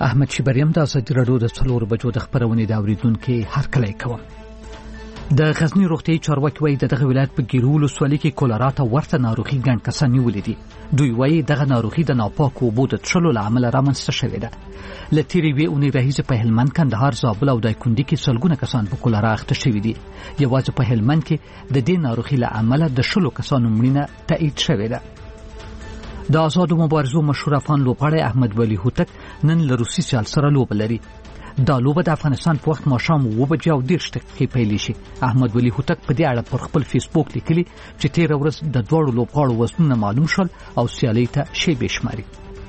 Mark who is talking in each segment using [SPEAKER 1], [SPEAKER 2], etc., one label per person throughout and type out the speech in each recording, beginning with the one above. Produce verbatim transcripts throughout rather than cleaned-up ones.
[SPEAKER 1] احمد شیبریم د ازادي راډیو د څلور بجو د خبرونې د اوریدونکو هرکلی کوم. د غزنی روغتي چارواکي وایي د دغه ولایت په ګیرو ولسوالۍ کې کولرا ته ورته ناروغي ګڼ کسان نیولې دي. دوی وایي دغه ناروغي د ناپاکو اوبو د څښلو له امله رامنځته شوې ده. له تېرې یوې اونۍ راهیسې په هلمند، کندهار، زابل او دایکنډي کې سلګونه کسان په کولرا اخته شوي دي. یوازې په هلمند کې د دې ناروغي له امله د شلو کسانو مړینه تایید شوې ده. د آزادو مبارزو مشهور افغان لوبغاړی احمد ولي هوتک نن له روسي سیال سره لوبه لري. دا لوبه د افغانستان په وخت ماښام اوه بجې او دېرش دقیقې پیل شي. احمد ولي هوتک په دې اړه پر خپل فیسبوک لیکلي چې تېره ورځ د دواړو لوبغاړو وزنونه معلوم شول او سیالۍ ته شیبې شماري.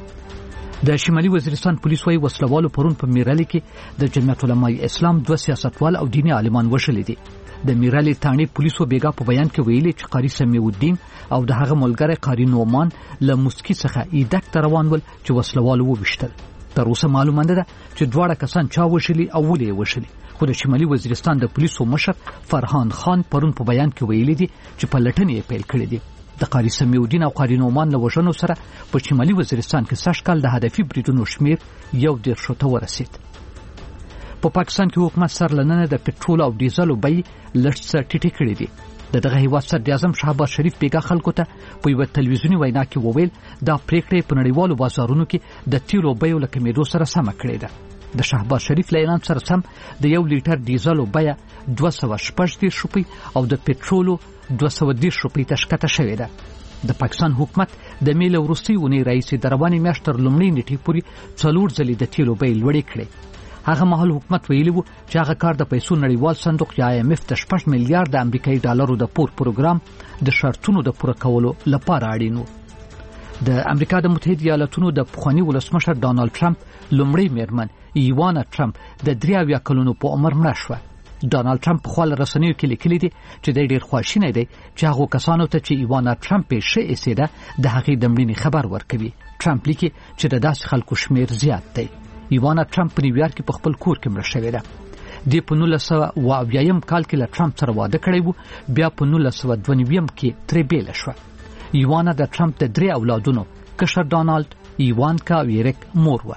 [SPEAKER 1] د شمالي وزیرستان پولیس وايي وسلوالو پرون په میرالي کې د جمعیت علماء اسلام دوه سیاستوال او دیني عالمان وژلي دي. د میرالي تانې پولیسو بیګا په بیان کې ویلي چې قاری سمیع الدین او د هغه ملګری قاری نومان له مسکی څخه ایدک ته روان ول چې وسلوالو وویشتل. تر اوسه معلومه نه ده چې دواړه کسان چا وژلي او ولې یې وژلي، خو د شمالي وزیرستان د پولیسو مشر فرحان خان پرون په بیان کې ویلي دي چې پلټنې یې پیل کړې دي. د قاری سمیع الدین او قاری نومان له وژنو سره په شمالي وزیرستان کې سږ کال د هدفي بریدونو شمیر یو دېرشو ته ورسید. په پا پاکستان کې حکومت سر لننه د پټرول او ډیزلو بیې لږ څه ټیټې کړې دي. د دغه هیواد صدر اعظم شهباز شریف بیګا خلکو ته په یوه تلویزیوني وینا کې وویل دا پریکړه په نړیوالو بازارونو کې د تیلو بیو له کمیدو سره سمه کړې ده. د شهباز شریف له اعلان سره سم د یو لیټر ډیزلو بیه دوه سوه شپږ دېرش روپۍ او د پټرولو دوه سوه دېرش روپۍ ته ښکته شوې ده. د پاکستان حکومت د مې له وروستۍ اونۍ راهیسې د روانې میاشتې تر لومړۍ نیټې پورې څلور ځلې د تیلو بیې لوړې کړې. هغه مهال حکومت ویلي وو چې هغه کار د پیسو نړیوال صندوق یا آی ایم اف د شپږ میلیارډ امریکایي ډالرو د پور پروګرام د شرطونو د پوره کولو لپاره اړین و. د امریکا د متحده ایالاتونو د پخواني ولسمشر ډانلډ ټرمپ لومړی میرمن ایوانا ټرمپ د درې اویا کلونو په عمر مړه شوه. ډانلډ ټرمپ په خپل رسنیو کې لیکلي دي چې د ډېر خواشینی دی چې هغه کسانو ته چې ایوانا ټرمپ یې ښه ایسېده د هغې د مړینې خبر ورکوي. ټرمپ لیکي چې د داسې خلکو شمیر زیات دی. ایوانا ټرمپ په نیویارک کې په خپل کور کې مړه شوې ده. دې په نولس سوه اوه اویایم کال کې له ټرمپ سره واده کړی و، بیا په نولس سوه دوه نویم کې ترې بېله شوه. ایوانا د ټرمپ د درې اولادونو کشر ډانلډ، ایوانکا او ایریک مور وه.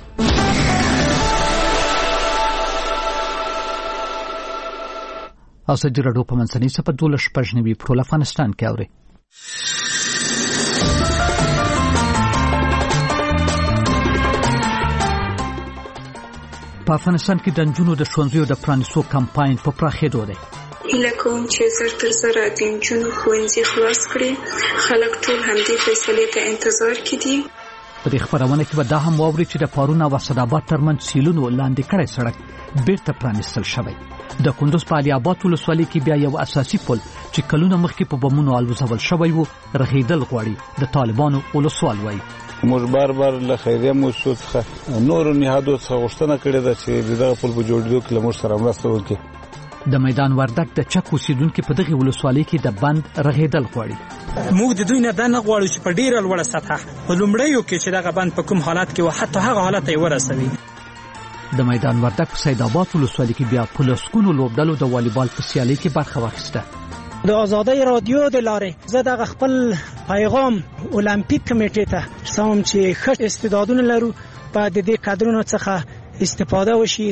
[SPEAKER 1] ازادي راډیو په منځنۍ صفحه دولس شپږ نوي په ټول افغانستان کې اوري. په افغانستان کې د نجونو د ښوونځیو د پرانیستو کمپاین په پراخېدو دی.
[SPEAKER 2] هیله کوم چې زر تر زره د نجونو ښوونځي خلاص کړي. خلک ټول همدې فیصلې ته انتظار کې دي.
[SPEAKER 1] په دې خبرونه کې به دا هم واوري چې د پارون او اسداباد ترمنځ سیلونو لاندې کړی سړک بیرته پرانیستل شوی. د کندوز په علي آباد ولسوالۍ کې بیا یو اساسي پل چې کلونه مخکې په بمونو الوزول شوی و رغېدل غواړي. د طالبانو ولسوال وایي
[SPEAKER 3] موږ بار بار له خیریه موسسو څخه نورو نهادو څخه غوښتنه کړې ده چې دغه پل په جوړېدو کې له موږ سره مرسته وکړي.
[SPEAKER 1] د میدان وردک د چک اوسیدونکو په دغه ولسوالۍ کې د بند رغېدل غواړي.
[SPEAKER 4] موږ د دوی نه دا نه غواړو چې په ډیره لوړه سطحه په لومړیو کې چې دغه بند په کوم حالت کې و حتی هغه حالت یې ورسوي.
[SPEAKER 1] د میدان وردک په سید آباد ولسوالۍ کې بیا په لسګونو لوبډلو د والیبال په سیالۍ کې برخه واخیسته.
[SPEAKER 5] د آزادۍ رادیو د لارې زه دغه خپل پیغام اولمپیک کمیټې ته رسوم چې ښه استعدادونه لرو په د دې کادرونو څخه استفاده وشي.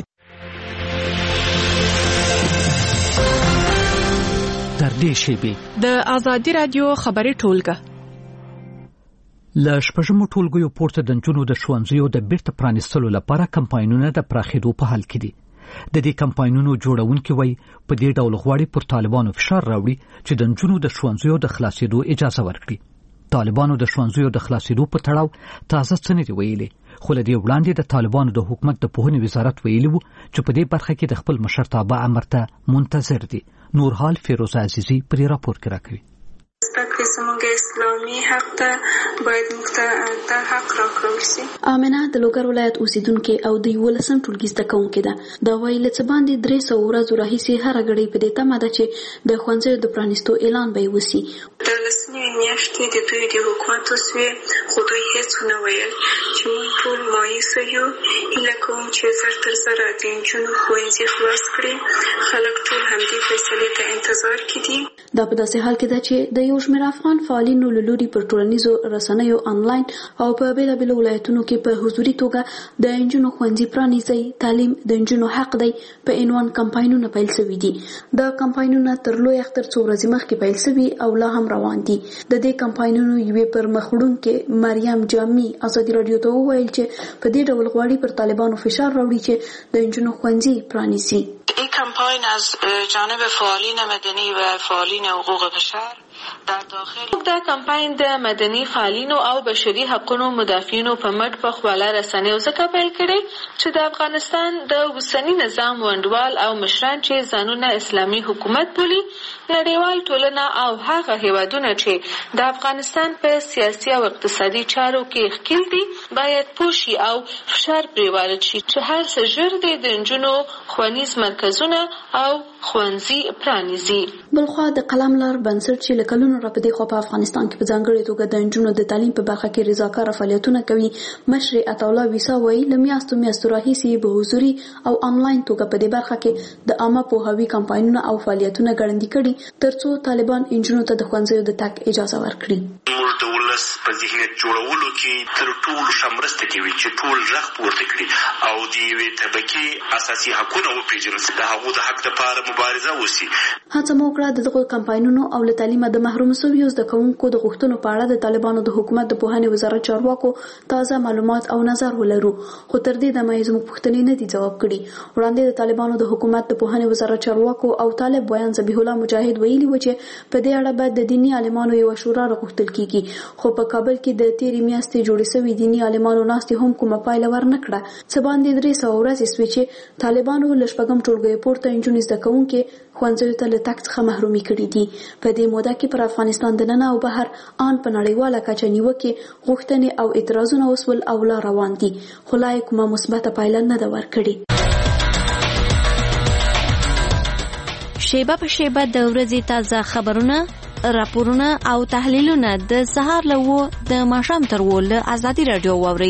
[SPEAKER 1] تر دې شیبې
[SPEAKER 6] د آزادي رادیو خبري ټولګه
[SPEAKER 1] له شپږمو ټولګیو پورته د نجونو د ښوونځیو د بیرته پرانیستلو لپاره کمپاینونه د پراخېدو په حال کې دي. د دې کمپاینونو جوړونکي وایي په دې ډول غواړي پر طالبانو فشار راوړي چې د نجونو د ښوونځیو د خلاصېدو اجازه ورکړي. طالبانو د ښوونځیو د خلاصېدو په تړاو تازه څه نه دي ویلي، خو له دې وړاندې د طالبانو د حکومت د پوهنې وزارت ویلي وو چې په دې برخه کې د خپل مشرتابه امر ته منتظر دي. نورحال فیروزه عزیزی پر راپور کې راکوي.
[SPEAKER 2] زده زموږ اسلامي حق ته باید موږ ته دا حق راکړل شي.
[SPEAKER 7] آمنه د لوګر ولایت اوسیدونکې او د یولسم ټولګي زده کوونکې ده. دا وایي له څه باندې درې سوه ورځو راهیسې هره ګړۍ په دې تمه ده چې د ښوونځیو د پرانیستو اعلان به یې وسي.
[SPEAKER 2] د لسنیو میاشتې د دوی د حکومت وسوې، خو دوی هېڅ ونه ویل چې موږ ټول مایوسه یو. هیله کوم چې زر تر زره د نجونو ښوونځي خلاص کړي. خلک ټول همدې فیصلې ته انتظار کې دي.
[SPEAKER 7] دا په داسې حال کې ده چې د یو شمېر افغان فعالینو له لوري پر ټولنیزو رسنیو انلاین او په بېلابېلو ولایتونو کې په حضوري توګه د نجونو ښوونځي پرانیزي، تعلیم د نجونو حق دی په عنوان کمپاینونه پیل شوي دي. دا کمپاینونه تر لوی اختر څو ورځې مخکې پیل شوي او لا هم روان دي. د دې کمپاینونو یوې پر مخ وړونکې مریم جامي ازادي راډیو ته وویل چې په دې ډول غواړي پر طالبانو فشار راوړي چې د نجونو ښوونځي پرانیزي.
[SPEAKER 8] این کمپاین از جانب فعالین مدنی و فعالین حقوق بشر در داخل
[SPEAKER 9] دا کمپاین د مدني فعالینو او بشري حقوقو مدافعینو په مټ په خواله رسنیو څخه پیل کړي چې د افغانستان د اوسنی نظام ونډوال او مشران چې ځانونه اسلامي حکومت بولي، نړیوال ټولنه او هغه هیوادونه چې د افغانستان په سیاسي او اقتصادي چارو کې ښکیل دي باید پوه شي او فشار پرې وارد شي چې هر څه ژر دی د نجونو ښوونیز مرکزونه او ښوونځي پرانیزي.
[SPEAKER 7] بلخوا د قلم لار بنسټ چې له کلونو راپدې خو په افغانستان کې په ځانګړې توګه د نجونو د تعلیم په برخه کې رضاکاره فعالیتونه کوي، مشر عطاالله ویسا وایي له میاشتو میاشتو راهیسې په حضوري او انلاین توګه په دې برخه کې د عامه پوهاوي کمپاینونه او فعالیتونه ګړندي کړي ترڅو طالبان نجونو ته د ښوونځیو د تګ اجازه ورکړي.
[SPEAKER 10] موږ د ولس په ذهنیت جوړولو کې تر ټولو ښه مرسته کوي چې ټول غږ پورته کړي او د یوې طبقې اساسي حقونه وپېژني، د هغو د حق لپاره مبارزه وشي.
[SPEAKER 7] هڅه مو وکړه د دغو کمپاینونو او له تعلیمه د محروم شویو زده کوونکو د غوښتنو په اړه د طالبانو د حکومت د پوهنې وزارت چارواکو تازه معلومات او نظر ولرو، خو تر دې دمه یې زموږ پوښتنې نه دي ځواب کړي. وړاندې د طالبانو د حکومت د پوهنې وزارت چارواکو او طالب بیان ذبیح الله مجاهد ویلي و چې په دې اړه باید د دیني عالمانو یوه شورا راغوښتل کیږي، خو په کابل کې د تېرې میاشتې جوړې شوې دیني عالمانو ناستې هم کومه پایله ورنه کړه. څه باندې درې سوه ورځې شوې چې طالبانو له شپږم ټولګیو پورته نجونې زده کوونکې ښوونځیو ته له تګ څخه محرومي کړي دي. په دې موده کې پر افغانستان د ننه او بهر ان په نړیواله کچه نیوکې، غوښتنې او اعتراضونه وسول او لا روان دي، خو لا یې کومه مثبته پایله نه ده ورکړې.
[SPEAKER 11] شیبه په شیبه د ورځې تازه خبرونه، راپورونه او تحلیلونه د سهار له اوه د ماښام تر اوه له ازادي راډیو واورئ.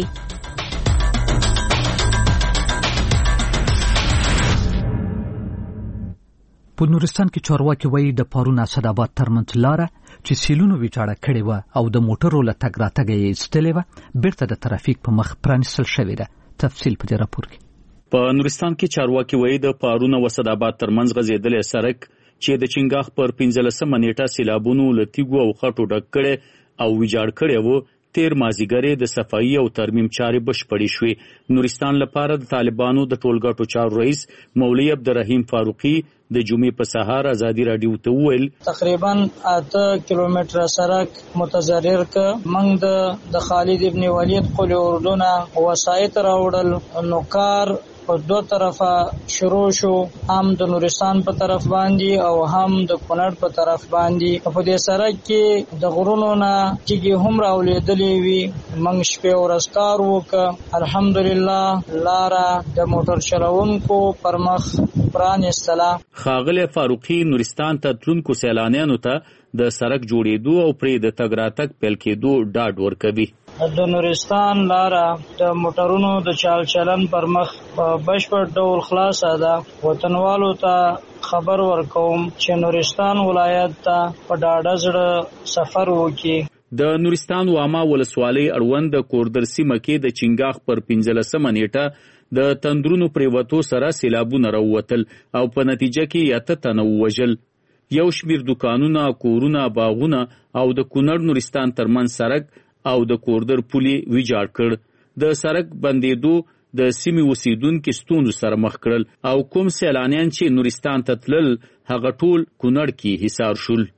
[SPEAKER 1] په نورستان کې چارواکي وایي د پارون اسداباد ترمنځ لاره چې سیلونو ویجاړه کړې وه او د موټرو له تګ راتګه یې ایستلې وه بیرته د ترافیک په مخ پرانیستل شوې ده. تفصیل په دې راپور کې.
[SPEAKER 12] په نورستان کې چارواکي وایي د پارون او اسداباد ترمنځ غځېدلی سړک چې د چنګاښ پر پنځلسمه نیټه سیلابونو له تیږو او خټو ډک کړی او ویجاړ کړی و، تیر مازیګر د صفایي او ترمیم چارې بشپړې شوې. نورستان لپاره د طالبانو د ټولګټو چارو رئیس مولوي عبدالرحیم فاروقي د جمعې په سهار ازادي راډیو ته وویل
[SPEAKER 13] تقریبا اته کیلومتره سړک متضرر ک موږ د خالد ابن ولید قل اردن وسایط راوړل نو کار په دوه طرفه شروع شو، هم د نورستان په طرف باندې او هم د کونړ په طرف باندې. په دې سړک کې د غرونو نه تیږې هم راولېدلې وي. موږ شپې ورځ کار وکړ، الحمدلله لاره د موټر چلوونکو پر مخ پرانیستله.
[SPEAKER 12] ښاغلی فاروقي نورستان ته تلونکو سیلانیانو ته د سړک جوړېدو او پرې د تګ راتګ پیل کېدو ډاډ ورکوي.
[SPEAKER 13] د نورستان لاره د موټرونو د چال چلن پر مخ په بشپړ ډول خلاصه ده. وطنوالو ته خبر ورکوم چې نورستان ولایت ته په ډاډه زړه سفر وکړي.
[SPEAKER 12] د نورستان واما ولسوالۍ اړوند د کوردر سیمه کې د چنګاښ پر پنځلسمه نیټه د تندرونو پریوتو سره سیلابونه راووتل او په نتیجه کې اته تنه ووژل. یو شمیر دکانونه، کورونه، باغونه او د کونړ نورستان ترمنځ سړک او د کوردر پولي ویجاړ کړ. د سړک بندېدو د سیمې اوسیدونکي ستونزو سره مخ کړل او کوم سیلانیان چې نورستان ته تلل هغه ټول کونړ کې حصار شول.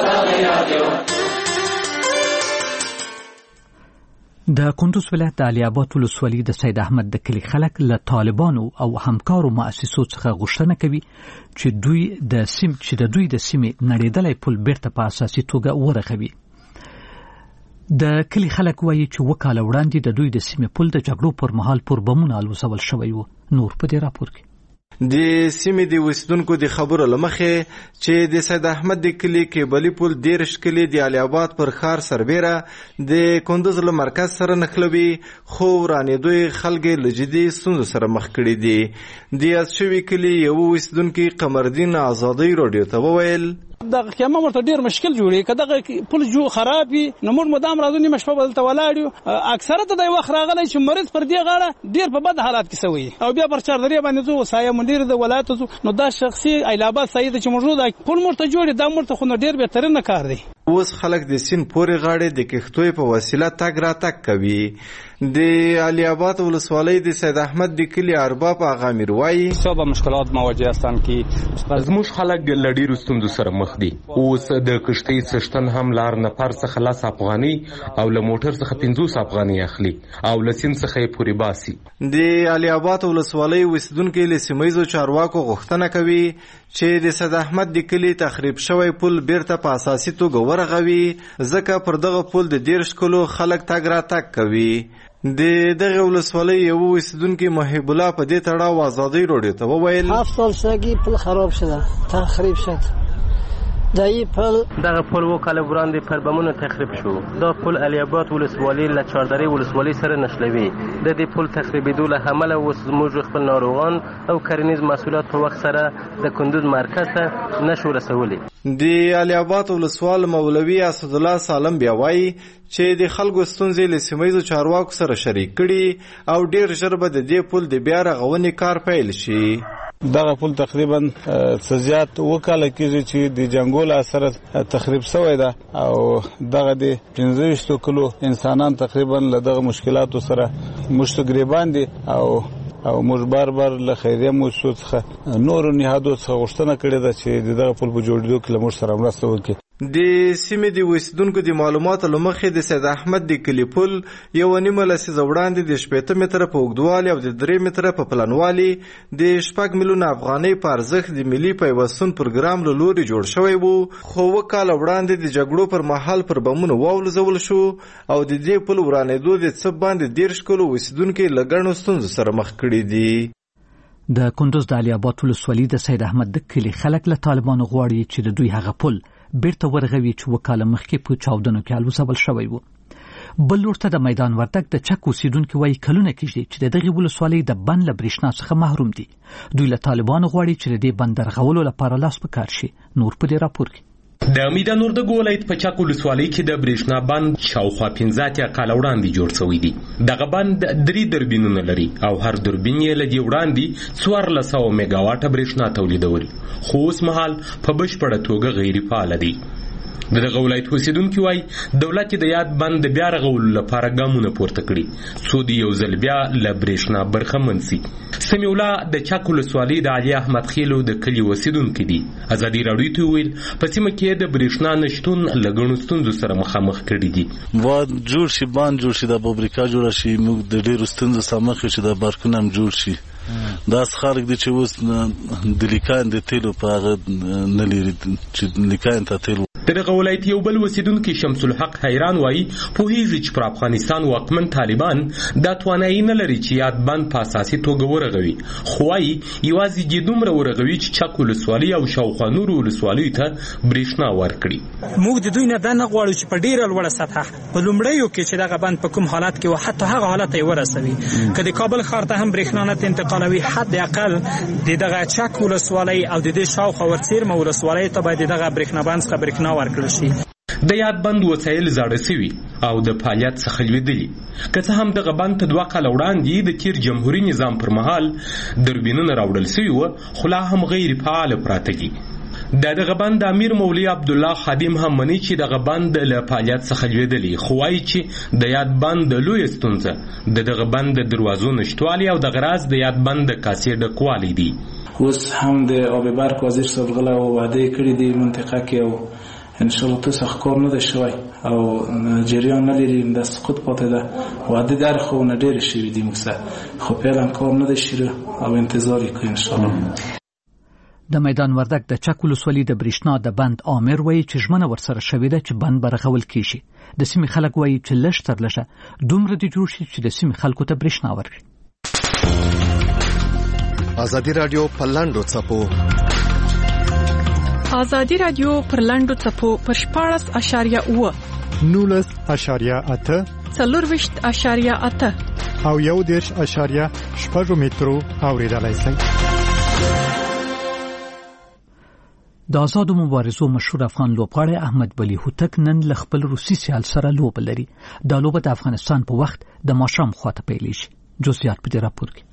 [SPEAKER 1] د کندوز ولایت د علي آباد ولسوالۍ د سید احمد د کلي خلک له طالبانو او همکارو مؤسسو څخه غوښتنه کوي چې دوی د سیم چې د دوی د سیمې نړېدلی پل بیرته په اساسي توګه ورغوي. د کلي خلک وایي چې اووه کاله وړاندې د دوی د سیمې پل د جګړو پر مهال پر بمونه الوزول شوی و. نور په دې راپور کې.
[SPEAKER 14] د سیمې د اوسیدونکو د خبرو له مخې چې د سید احمد د کلي کیبلي پل دیرش کلي د علي آباد پر ښار سربیره د کندوز له مرکز سره نښلوي، خو ورانېدو یې خلک له جدي ستونزو سره مخ کړي دي. د یاد شوي کلي یو اوسیدونکي قمردین ازادۍ راډیو ته وویل
[SPEAKER 15] دغه کیما ورته ډیر مشکل جوړي کداغه پل جو خراب وي نو موږ مدام راځو نیمه شپه بدلته ولاړو اکثره ته د وخت راغلی چې مریض پر دې غاړه ډیر په بد حالات کې سوی او بیا پر چاردري باندې زو سایه مدیر د ولایت زو نو دا شخصي ایلاباد سید چې موجود پل مرته جوړي دا مرته خو ډیر به تر نه کار دی.
[SPEAKER 14] اوس خلک د سین پورې غاړې د کښتوی په وسیله تګ راتګ کوي. د علي آباد ولسوالۍ د سید احمد د کلي ارباب آغا میر وایي
[SPEAKER 16] څه مشکلات مواجه هستند که زموږ خلک له ډیرو ستونزو سره مخ دي. اوس د کشتۍ څښتن هم لار نفر څخه لاس افغاني او له موټر څخه پنځوس افغاني اخلي او له سین څخه یې پورې باسي.
[SPEAKER 14] د علي آباد ولسوالۍ اوسیدونکي له سیمهییزو چارواکو غوښتنه کوي چې د سید احمد د کلي تخریب شوی پل بیرته په اساسي توګه ورغوي ځکه پر دغه پل د دیرش کلو خلک تګ راتګ کوي. د دغه ولسوالۍ یو اوسیدونکي محب الله په دې تړاو ازادۍ راډیو ته وویل
[SPEAKER 17] هفت سال سگی پل خراب شده تخریب شد دایی پل
[SPEAKER 18] دغه پل و کال وړاندې پر بمونو تخریب شو. دا پل علي آباد ولسوالۍ له چاردرې ولسوالۍ سره نښلوي. د دې پل تخریبېدو له امله اوس زموږ خپل ناروغان او کرنیز محصولات په وخت سره د کندوز مرکز ته نشو رسولی.
[SPEAKER 14] د علي آباد ولسوال مولوي اسدالله سالم بیا وایي چې د خلکو ستونزې له سیمهییزو چارواکو سره شریک کړي او ډیر ژر به د دې پل د بیا رغونې کار پیل شي.
[SPEAKER 3] دغه پل تقریبا څه زیات وکاله کېږي چې د جنګول اثر تخریب شوی ده او دغه د پنځه ویشتو کلو انسانان تقریبا له دغه مشکلاتو سره مشت ګریبان دي او او موږ بار بار له خیریه موسسو څخه نورو نهادو څخه غوښتنه کړې ده چې دغه پل په جوړېدو کې له موږ سره مرسته وکړي.
[SPEAKER 14] د سیمې د اوسیدونکو د معلوماتو له مخې د سید احمد د کلي پل یو نیمه لسیزه وړاندې د شپېته متره په اوږدوالي او د درې متره په پلنوالي د شپږ میلیونه افغانۍ په ارزښت د ملي پیوستون پروګرام له لوري جوړ شوی و خو اووه کاله وړاندې د جګړو پر مهال پر بمونو واولزول شو او د دې پل ورانېدو د څه باندې دېرش کلو اوسیدونکي له ګڼو ستونزو سره مخ کړي دي.
[SPEAKER 1] د کندوز د علي آباد ولسوالۍ د سید احمد د کلي خلک له طالبانو غواړي چې د دوی هغه پل بیرته ورغوي چې وکاله مخکې په چاودنو کې الوزول شوی و. بل لورته د میدان وردګ د چک اوسیدونکي وایي کلونه کېږي چې د دغې ولسوالۍ د بند له برېښنا څخه محروم دي. دوی له طالبانو غواړي چې د دې بند د رغولو لپاره لاس په کار شي. نور په دې راپور کې
[SPEAKER 16] د میدان وردګ ولایت په چک ولسوالۍ کې د برېښنا بند شاوخوا پنځه اتیا کاله وړاندې جوړ شوی دی. دغه بند درې دوربینونه لري او هر دوربین یې له دې وړاندې څوارلس سوه میګاواټه برېښنا تولیدول خو اوس مهال په بشپړه توګه غیر فعاله دی. د دغه ولایت اوسیدونکي وایي دولت د یاد بند د بیا رغولو لپاره ګامونه پورته کړي څو د یو ځل بیا له برېښنا برخمن سي. سمیع الله د چک ولسوالۍ د علي احمد خیلو د کلي اوسیدونکي دي. ازادي راډیو ته وویل په سیمه کې د برېښنا نشتون له ګڼو ستونزو سره مخامخ کړي دي.
[SPEAKER 19] باید جوړ شي بند جوړ شي د فابریکه جوړه شي موږ د ډېرو ستونزو سره مخ یو چې د برقونه هم جوړ شي. داس خلک دي چې اوس د لیکان د تیلو په هغه نه لري چې لیکان ته تیل.
[SPEAKER 16] د دغه ولایت یو بل اوسیدونکي شمس الحق حیران وایي پوهېږي چې پر افغانستان واکمن طالبان دا توانایي نه لري چې یاد بند په اساسي توګه ورغوي خو وایي یوازې دې دومره ورغوي چې چک ولسوالۍ او شاوخوا نورو ولسوالیو ته برېښنا ورکړي.
[SPEAKER 4] موږ د دوی نه دا نه غواړو چې په ډېره لوړه سطحه په لومړیو کې چې دغه بند په کوم حالت کې و حتی هغه حالت یې ورسوي که د کابل ښار ته هم برېښنا نه انتقالوي حد اقل د دغه چک ولسوالۍ او د دې شاوخوا ورڅیرمه ولسوالیو ته باید دغه برېښنا بند څخه برېښنا ورکړل شي.
[SPEAKER 16] د یاد بند وسایل زاړه سوي او د فعالیت څخه لوېدلي که څه هم دغه بند ته دوه کاله وړاندې د تیر جمهوري نظام پر مهال دوربینونه راوړل سوي وه خو لا هم غیر فعاله پراته دي. د دغه بند امیر مولوي عبدالله خادم هم مني چې دغه بند له فعالیت څخه لوېدلی خو وایي چې د یاد بند لویه ستونزه د دغه بند د دروازو نشتوالی او دغه راز د یاد بند د کاسې ډکوالی دی.
[SPEAKER 20] اوس هم د آب برق وزیر صاحب غلی او وعده کړي دي منطقه کې او انشاءالله تو سخت کار نه ده شوی او جریان نه لري د سقوط پاتې ده وعده در خو نه ډېرې شوي دي موږ سره خو فعلا کار نه ده شوی او انتظار یې کوي انشاءالله.
[SPEAKER 1] د میدان وردګ د چک ولسوالۍ د برېښنا د بند آمر وایي چې ژمنه ورسره شوې ده چې بند به رغول کېږي. د سیمې خلک وایي چې لږ تر لږه دومره دې جوړ شي چې د سیمې خلکو ته برېښنا ورکړي.
[SPEAKER 21] ازادي راډیو په لاندو څپو
[SPEAKER 6] ازادي راډیو پر لاندو څپو پر شپاړس اشاریه اوه
[SPEAKER 22] نولس اشاریه اته
[SPEAKER 6] څلورویشت اشاریه اته
[SPEAKER 22] او یو دېرش اشاریه شپږ مترو اورېدلای شئ.
[SPEAKER 1] د آزادو مبارزو مشهور افغان لوبغاړی احمد ولي هوتک نن له خپل روسي سیال سره لوبه لري. دا لوبه د افغانستان په وخت د ماښام خواته پیلیږي. جزئیات په دې راپور کې.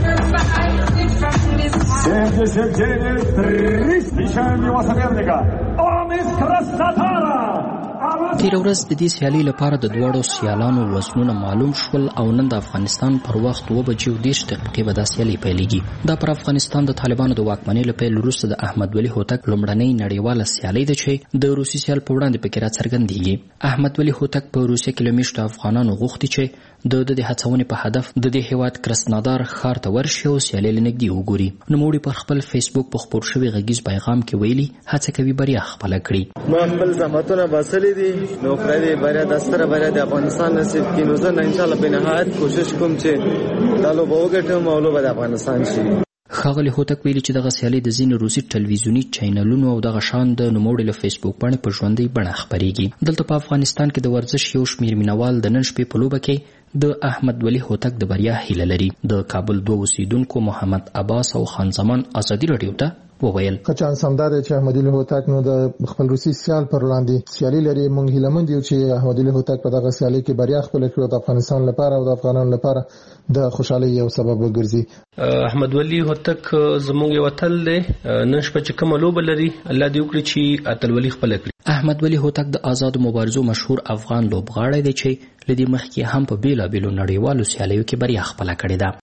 [SPEAKER 2] تیر ورځ د دې سیالي لپاره د دواړو سیالانو وزنونه معلوم شول او نن د افغانستان پر وخت و بجې او دیش دقیقې به دا سیالي پیلېږي. دا پر افغانستان د طالبانو د واکمنۍ له پیل وروسته د احمد ولي هوتک لومړنۍ نړیواله سیالي ده چې د روسي سیال په وړاندې پکې راڅرګندېږي. احمد ولي هوتک په روسیه کې له میشتو افغانانو غوښتي چې د د هڅونې په هدف د دې هیواد کرسنادار ښار ته ورشي او سیالي له نږدې وګوري. نوموړي پر خپل فیسبوک په خپور شوي غږیز پیغام کې ویلي هڅه کوي بریا خپله کړي.
[SPEAKER 5] ما خپل زحمتونه باسلي دي، نو خدای دې بریا د ستره بریا د افغانستان نصیب کړي. نو زه ان شاء الله په نهایت کوشش کوم چې دا لوبه وګټم او لوبه د افغانستان شي.
[SPEAKER 2] ښاغلي هوتک ویلي چې دغه سیالي د ځینو روسي ټلویزیوني چینلونو او دغه شان د نوموړي له فیسبوک باندې په ژوندۍ بڼه خپرېږي. دلته په افغانستان کې د ورزش یو شمېر مینوال د نن شپې په لوبه کې د احمد ولي هوتک د بریا هیله لري. د کابل دوه اوسیدونکو محمد عباس او خان زمان ازادي راډیو ته وویل
[SPEAKER 23] که چانس همدا دی چې احمد ولي هوتک نو د خپل روسي سیال پر وړاندې سیالي لري. موږ هیلهمند یو چې احمد ولي هوتک په دغه سیالي کې بریا خپله کړي او د افغانستان لپاره او د افغانانو لپاره د خوشحالۍ یو سبب وګرځي.
[SPEAKER 18] احمد ولي هوتک زموږ یو اتل دی، نن شپه چې کومه لوبه لري الله دې وکړي چې اتلولي خپله کړي.
[SPEAKER 2] احمد ولي هوتک د آزادو مبارزو مشهور افغان لوبغاړی دی چې له دې مخکې هم په بیلابیلو نړیوالو سیالیو کې بریا خپله کړې ده.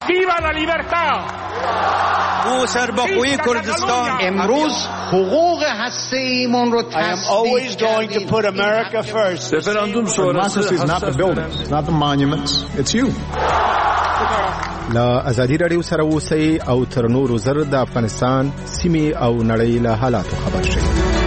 [SPEAKER 24] ما سربخوی کردستان امروز حقوق هسته‌ایمون رو تصدیق کردیم.
[SPEAKER 25] Referendum sonrası is not the buildings, not the monuments, it's you.
[SPEAKER 21] لا ازادي راډیو سره اوسئ او تر نورو زر د افغانستان سیمې او نړۍ له حالاتو خبر شئ.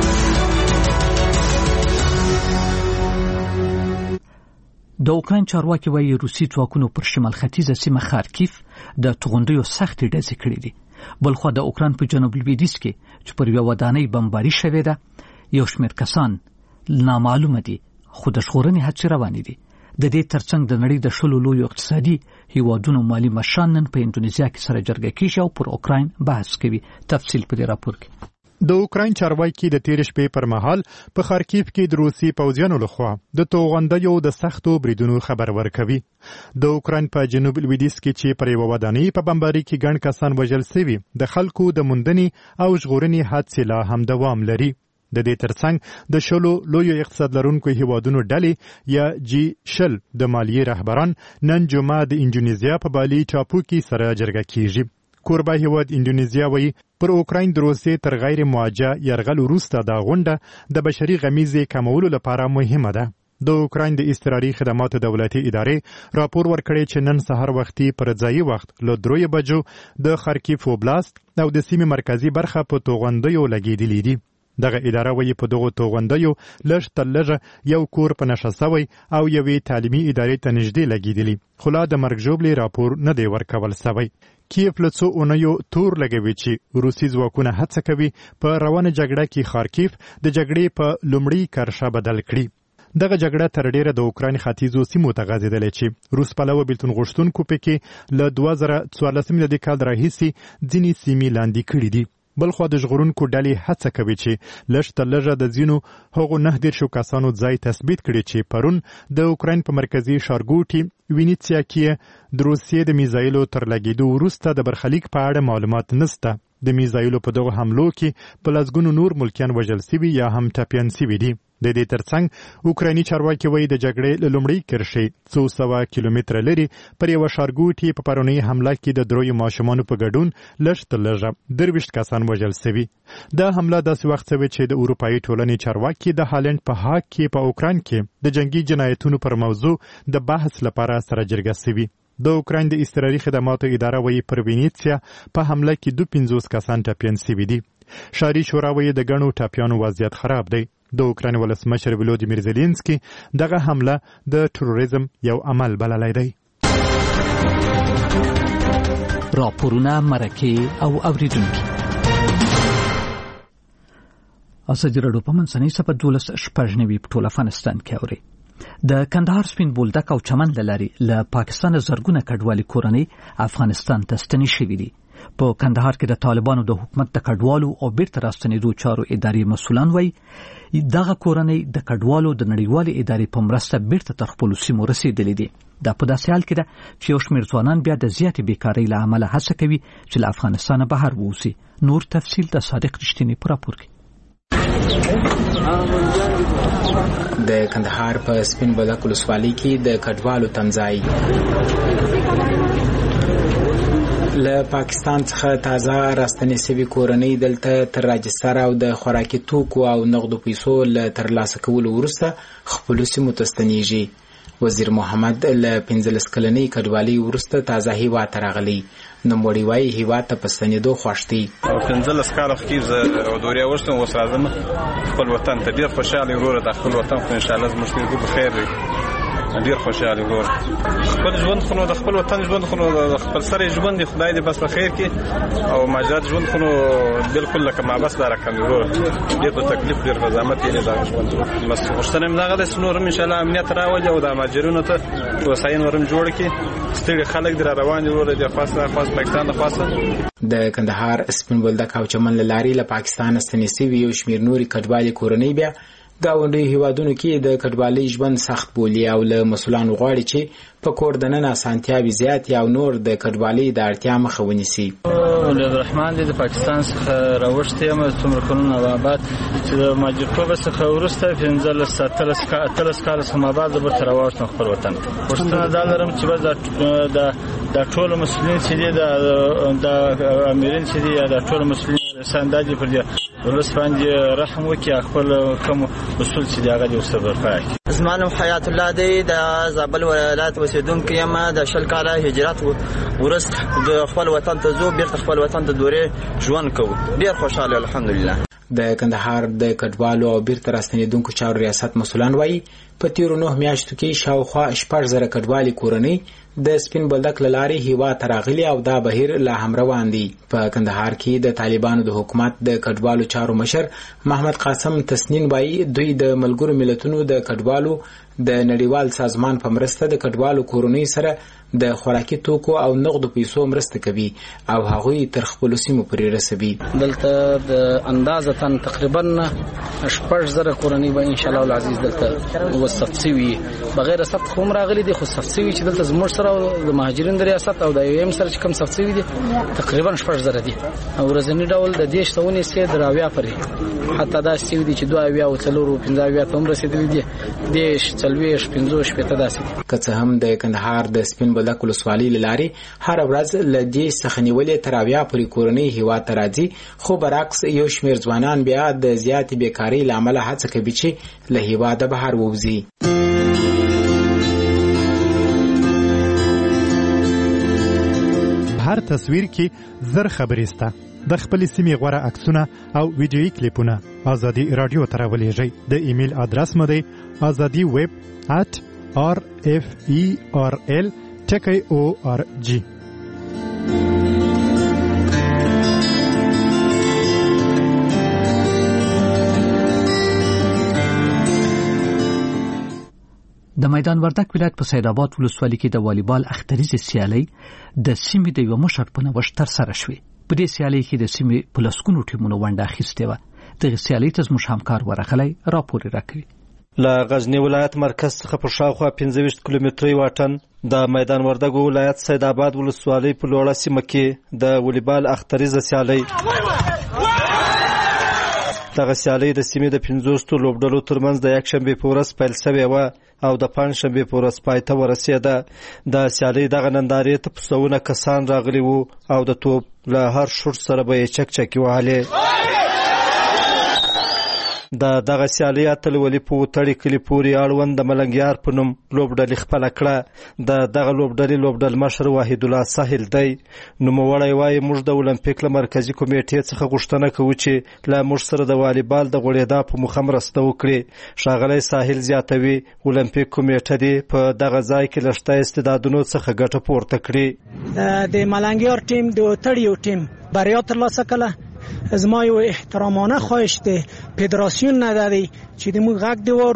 [SPEAKER 1] د اوکراین چارواکي وایي روسي ځواکونو پر شمال ختیځه سیمه خارکیف د توغندیو سختې ډزې کړې دي. بلخوا د اوکراین په جنوب لویدیځ کې چې پر یوه ودانۍ بمباري شوې ده یو شمېر کسان نامعلومه دي خو د ژغورنې هڅې روانې دي. د دې ترڅنګ د نړۍ د شلو لویو اقتصادي هیوادونو مالي مشران نن په اندونیزیا کې سره جرګه کیږي او پر اوکراین بحث کوي. تفصیل په دې راپور کې.
[SPEAKER 22] د اوکراین چارواکي د تیر شپې پر مهال په خارکیف کې د روسي پوځیانو لخوا د توغندیو د سختو بریدونو خبر ورکوي. د اوکراین په جنوب لویدیځ کې چې پر یوه ودانۍ په بمباري کې ګڼ کسان وژل شوي د خلکو د موندنې او ژغورنې هڅې لا هم دوام لري. د دې ترڅنګ د شلو لویو اقتصاد لرونکو هیوادونو ډلې یا جی شل د مالیې رهبران نن جمعه د اندونیزیا په بالي ټاپو کې سره جرګه کیږي. کوربه هیواد اندونیزیا وایي پر اوکراین د روسیې تر غیر موجه یرغل وروسته دا غونډه د بشري غمیزې کمولو لپاره مهمه ده. د اوکراین د اضطراري خدماتو دولتي ادارې راپور ورکړی چې نن سهار وختي پر ځایي وخت له دروي بجو د خارکیف اوبلاست او د سیمې مرکزی برخه په توغندیو لګېدلې دي. دغه اداره وایي په دغو توغندیو لږ تر لږه یو کور په نښه سوی او یوې تعلیمي ادارې ته نږدې لګېدلي، خو لا د مرګ ژوبلې راپور نه دی ورکول سوی. کیف له څو اونیو تور لګوي چې روسي ځواکونه هڅه کوي په روانه جګړه کې خارکیف د جګړې په لومړۍ کرښه بدل کړي. دغه جګړه تر ډیره د اوکراین ختیځو سیمو ته غځېدلې چې روس پلوه بیلتون غوښتونکو پکې له دوه زره څوارلس میلادي کال راهیسې ځینې سیمې لاندې کړي دي. بلخوا د ژغورونکو ډلې هڅه کوي چې لږ تر لږه د ځینو هغو نهه دېرشو کسانو ځای تثبیت کړي چې پرون د اوکراین په مرکزي ښارګوټي وینیڅیا کې د روسیې د میزایلو تر لګېدو وروسته د برخلیک په اړه معلومات نشته. د میزایلو په دغو حملو کې په لسګونو نور ملکیان وژل سوي یا هم ټپیان سوي دي. د دې ترڅنګ اوکرایني چارواکي وایي د جګړې له لومړۍ کرښې څو سوه کیلومتره لرې پر یوه ښارګوټي په پرونۍ حمله کې د دریو ماشومانو په ګډون لږ تر لږه درویشت کسان وژل سوي. دا حمله داسې وخت شوې چې د اروپایي ټولنې چارواکي د هالند په هاګ کې په اوکراین کې د جنگي جنایتونو پر موضوع د بحث لپاره سره جرګه سوي. د اوکراین د اضطراري خدماتو اداره وایي پر وینیڅیا په حمله کې دوه پنځوس کسان ټپیان سوي دي. ښاري شورا وایي د ګڼو ټپیانو وضعیت خراب دی. د اوکراین ولسمشر ولودیمیر زيلنسکي دغه حمله د تروریزم یو عمل بللی دی.
[SPEAKER 1] راپورونه مرکه او اوریدونکي ازادي راډیو په منځنۍ صفحه دولس شپږ نوي په ټول افغانستان کې اوري. د کندهار سپین بولدک او چمن لاري له پاکستان زرګونه کډوالي کورنۍ افغانستان ته ستنې شوې دي. په کندهار کې د طالبانو د حکومت د کډوالو او بیرته راستنېدو چارو ادارې مسؤلان وایي دغه کورنۍ د کډوالو د نړیوالې ادارې په مرسته بیرته تر خپلو سیمو رسېدلې دي. دا په داسې حال کې ده چې یو شمېر ځوانان بیا د زیاتې بیکارۍ له امله هڅه کوي چې له افغانستانه بهر ووځي. نور تفصیل د صادق رښتیني په راپور کې.
[SPEAKER 2] د کندهار په سپین بولدک ولسوالۍ کې د کډوالو تمځای له پاکستان څخه تازه راستنې شوې کورنۍ دلته تر راجستر او د خوراکي توکو او نغدو پیسو له ترلاسه کولو وروسته خپلو سیمو ته ستنېږي. وزیر محمد له پنځلس کلنۍ کډوالۍ وروسته تازه هیواد ته راغلی. نوموړی وایي هیواد ته په ستنېدو خوښ دی.
[SPEAKER 3] پنځلس کاله مخکې زه دورې وشتم، اوس راځم خپل وطن ته. ډېر خوشحاله وروره د خپل وطن خو انشاءالله زموږ ټول په خیر وي. ډېر خوشحاله وروره خپل ژوند خو نو د خپل وطن ژوند خو نو د خپل سره ژوند دی، خدای دې بس په خیر کې. او ماجرات ژوند خو نو بالکل لکه ما بس دا رقم وروره ډېر په تکلیف ډېر په زحمت یې دا ژوند. بس غوښتنه مې دغه ده چې نور هم انشاءالله امنیت راولي او د مهاجرینو ته وسایل نور هم جوړ کړي. ستړي خلک دې را روان دي وروره د خاصه خاص پاکستان د خاصه
[SPEAKER 2] د کندهار سپین بولدک او چمن له لارې له پاکستانه ستنې شوي یو شمېر نورې کډوالې کورنۍ بیا ګاونډیو هیوادونو کې د کډوالۍ ژوند سخت بولي او له مسؤلانو غواړي چې په کور دننه اسانتیاوې زیاتې او نور د کډوالۍ د اړتیا مخه ونیسي.
[SPEAKER 7] عبدالرحمن دی د پاکستان څخه راوښتی یم څومره کلونه بعد چې د مهاجرتوبه څخه وروسته پنځلس اتلس اتلس کاله څخه بعد زه بېرته راواوښتم خپل وطن ته. پوښتنه دا لرم چې بس دا ټول مسؤلین چې دي د امیرین چې دي یا د ټول مسؤلین سانداجي پر دې ولس باندې رحم وکړي، خپل کوم اصول چې دي هغه دې ورسره برپا کړي.
[SPEAKER 8] زما نوم حیات الله دی، د زابل ولایت اوسېدونکی یم. د شل کاله هجرت وروسته د خپل وطن ته ځو، بیرته خپل وطن ته دورې ژوند کوو. ډېر خوشحاله الحمدلله.
[SPEAKER 2] د کندهار د کډوالو او بیرته راستنېدونکو چارو ریاست مسؤلان وایي په تیرو نهو میاشتو کې شاوخوا شپږ زره کډوالې کورنۍ د سپین بولدک له لارې هیواد ته راغلي او دا بهیر لا هم روان دی. په کندهار کې د طالبانو د حکومت د کډوالو چارو مشر محمد قاسم تسنین وایي دوی د ملګرو ملتونو د کډوالو د نړیوال سازمان په مرسته د کډوالو کورنۍ سره د خوراکي توکو او نغدو پیسو مرسته کوي او هغوی تر خپلو سیمو پورې رسوي.
[SPEAKER 13] دلته د اندازه تقریبا شپږ زره کورنۍ به انشاءالله العزیز دلته وصفت شوي، بغیر صفت خو هم راغلي دي، خو صفت شوي چې دلته زموږ سره د مهاجرین د ریاست او د یو ایم سره چې کوم صفت شوي دي تقریبا شپږ زره دي. او ورځنی ډول د دېرش ته ونیسي در اویا پورې، حتی داسې شوي دي چې دوه اویا او څلور او پنځه اویا ته هم رسېدلي دي، دېرش څلوېښت پنځه شپېته داسې دي.
[SPEAKER 2] که څه هم د کندهار د سپین بولدک ولسوالۍ له لارې هره ورځ له دېرش څخه نیولې تر اویا پورې کورنۍ هیواد ته راځي، خو برعکس یو شمېر ځوانان بیا د زیاتې بیکارۍ له امله هڅه کوي چې له هیواده بهر ووځي.
[SPEAKER 22] هر تصویر کې زر خبرې سته. د خپلې سیمې غوره عکسونه او ویډیویي کلیپونه ازادي راډیو ته راولېږئ. د ایمیل ادرس مو دی ازادي ویب ات آر اف ای آر ال ټکی او آر جی.
[SPEAKER 1] د میدان وردک ولایت په سید آباد ولسوالۍ کې د والیبال اختریزې سیالۍ د سیمې د یو مشر په نوښت ترسره شوې. په دې سیالۍ کې د سیمې په لسګونو ټیمونو ونډه اخیستې وه. دغه سیالۍ ته زموږ همکار ورغلی راپور یې راکوي.
[SPEAKER 9] له غزنی ولایت مرکز څخه په شاوخوا پنځه ویشت کیلومترۍ واټن د میدان وردګ ولایت سید آباد ولسوالۍ په لوړه سیمه کې د والیبال اختریزه سیالۍ دغه سیالۍ د سیمې د پنځوستو لوبډلو ترمنځ د یکشنبې په ورځ پیل شوې وه او د پنجشنبې په ورځ پای ته ورسېده. د سیالۍ دغه نندارې ته په سوونه کسان راغلي وو او د توپ له هر شوټ سره به یې چکچکې وهلې. د دغه سیالۍ اتلولي په وتړې کلي پورې اړوند د ملنګیار په نوم لوبډلې خپله کړه. د دغه لوبډلې لوبډل مشر وحید الله ساحل دی. نوموړی وایي موږ د اولمپیک له مرکزي کمیټې څخه غوښتنه کوو چې له موږ سره د والیبال د غوړېدا په موخه مرسته وکړي. ښاغلی ساحل زیاتوي اولمپیک کمیټه دې په دغه ځای کې له شته استعدادونو څخه ګټه پورته کړي.
[SPEAKER 4] د ملنګیار ټیم د وتړیو ټیم بریا ترلاسه کړه. زما یو احترامانه خواهش دی فدراسیون نه دی چې د موږ غږ دی واوري،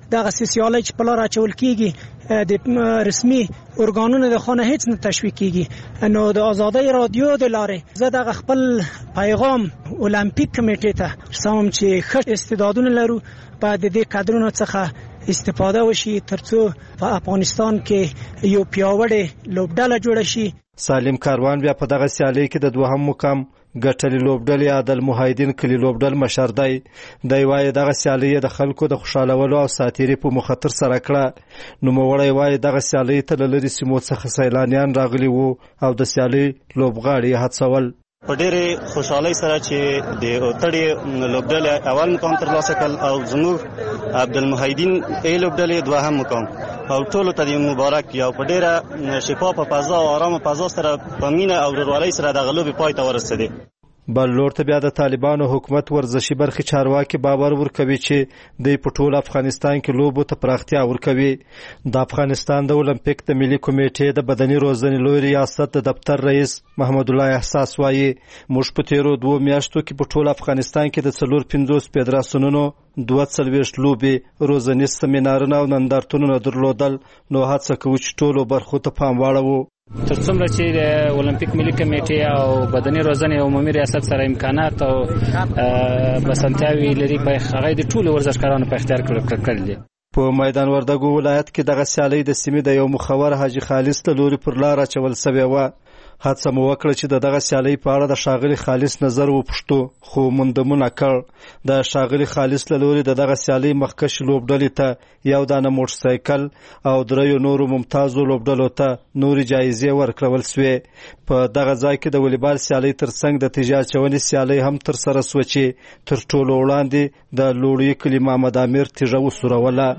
[SPEAKER 4] دغه سیالي چې په لار اچول کیږي د رسمي ارګانونو د خانه هیڅ نه تشویق کیږي. نو د آزادۍ رادیو د لارې زه دغه خپل پیغام اولمپیک کمیټې ته سم چې ښه استعدادونه لرو په دې کادرونو څخه استفاده وشي ترڅو په افغانستان کې یو پیاوړی لوبډله جوړه شي.
[SPEAKER 9] سالم کاروان بیا په دغه سیالي کې د دوهم مقام ګټلې لوبډلې عادل موحدین کلی لوبډل مشر دی. دی وایي دغه سیالي د خلکو د خوشحالولو او ساتیري په مخاطر سره کړه. نوموړی وایي دغه سیالي ته له لرې سیمو څخه سیلانیان راغلي وو او د سیالي لوبغاړي یې هڅول.
[SPEAKER 10] په ډېرې خوشحالۍ سره چې د اتړې لوبډلې اول مقام ترلاسه کړ او زموږ عبدالمحیدین ای لوبډلې دوهم مقام او ټولو ته د مبارک یا په ډېره شفافه فضا او آرامه فضا سره په مینه او ورورولۍ سره دغه لوبې پای ته ورسېدې.
[SPEAKER 9] بل لور ته بیا د طالبانو حکومت ورزشي برخې چارواکي باور ورکوي چې دوی په ټول افغانستان کې لوبو ته پراختیا ورکوي. د افغانستان د اولمپیک د ملي کمیټې د بدني روزنې لوی ریاست د دفتر رئیس محمد الله احساس وایي موږ په تیرو دوو میاشتو کې په ټول افغانستان کې د څلور پنځوس فدراسیونونو دوه څلوېښت لوبې روزنیز سیمینارونه او نندارتونونه درلودل. نو هڅه کوو چې ټولو برخو ته پام واړوو.
[SPEAKER 11] تر څومره چې د اولمپیک ملي کمیټې او بدني روزنې عمومي ریاست سره امکانات او بسنتیاوي لري په هغه د ټولو ورزشکارانو په اختیار کړل دي.
[SPEAKER 9] په میدان وردګو ولایت کې دغه سیالي د سیمې د یو مخور حاجي خالص له لوري پر لار اچول سوې وه. هڅه مو وکړه چې د دغه سیالۍ په اړه د ښاغلي خالص نظر وپوښتو خو موندمونه کړ. د ښاغلي خالص له لوري د دغه سیالۍ مخکښې لوبډلې ته یو دانه موټرسایکل او دریو نورو ممتازو لوبډلو ته نورې جایزې ورکړل سوې. په دغه ځای کې د والیبال سیالۍ ترڅنګ د تیږې اچونې سیالۍ هم ترسره سوه چې تر ټولو وړاندې د لوړي کلي محمد امیر تیږه وسوروله.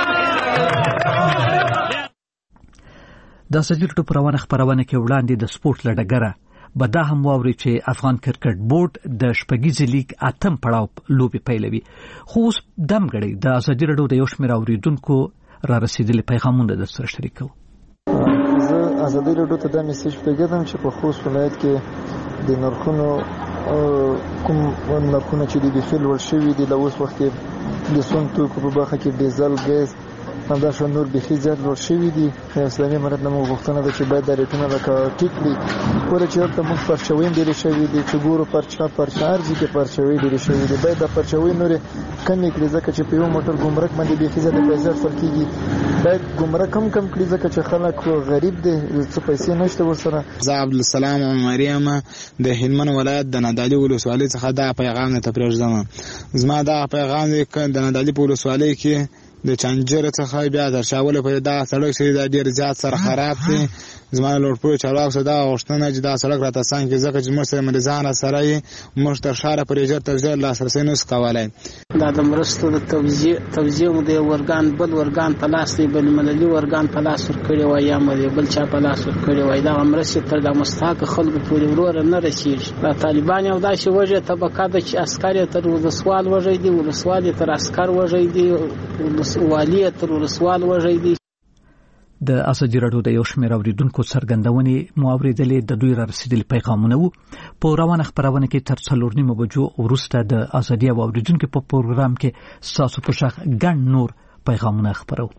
[SPEAKER 1] د ازادي راډیو په روانه خپرونه کې وړاندې د سپورت له ډګره به دا هم واورئ چې افغان کرکټ بورډ د شپږیزې لیګ اتم پړاو لوبې پیلوي. خو اوس دمګړی د ازادي راډیو د یو شمېر اوریدونکو را رسېدلي پیغامونه درسره شریکوو.
[SPEAKER 23] زه ازادي راډیو ته دا میسج پرېږدم چې په خوست ولایت کې د نرخونو کوم نرخونه چې دي بیخي لوړ شوي دي. له اوس وخت کې د سون توکو په برخه کې ډیزل ګیس همدا شان نور بیخي زیات لوړ شوي دي. اسلامي امارت نه موږ غوښتنه ده چې باید دا ریټونه لکه ټیټ کړي. ولې چې هلته موږ پرچاوۍ ډېرې شوي دي چې ګورو پرچا پرچا ارزي کې پرچاوۍ ډېرې شوي دي. باید دا پرچاوۍ نورې کمې کړي ځکه چې په یو موټر ګمرک باندې بیخي زیاته پیسې اخیستل کېږي. باید ګمرک هم کم کړي ځکه چې خلک غریب دي څه پیسې نشته ورسره.
[SPEAKER 12] زه عبدالسلام عمري یم د هلمند ولایت د نادعلي ولسوالۍ څخه دا پیغام درته پرېږدم. زما دا پیغام دی د نادعلي په ولسوالۍ کې د چانجر څخه بیا در شاوله په دا سړک چې دا ډیر زیات سره خراب دي. زما لوړپوړو چارواکو څخه دا غوښتنه چې دا سړک راته اسان کړي ځکه چې موږ سره مریضان سره یې موږ تر ښاره پورې ژر تر ژر لاسرسی نشو کولی.
[SPEAKER 15] دا د مرستو د توزیع توزیع مو د ورګان بل ورګان په لاس دی بل مللي ورګان په لاس ورکړی وای یا مې بل چا په لاس ورکړی وای. دا مرستې تر د مستحق خلکو پورې وروره نه رسیږي. دا طالبان یو داسې وجه طبقه ده چې عسکر یې تر ولسوال وژی دي ولسوال یې تر عسکر وژی دي والی یې تر ولسوال وژی دي.
[SPEAKER 1] د ازادي راډیو د یو شمېر اوریدونکو څرګندونې مو اورېدلې. د دوی را رسېدلي پیغامونه وو. په روانه خپرونه کې تر څلور نیمو بجو وروسته د ازادي او اوریدونکو په پروګرام کې ستاسو په شخ ګڼ نور پیغامونه خپرو.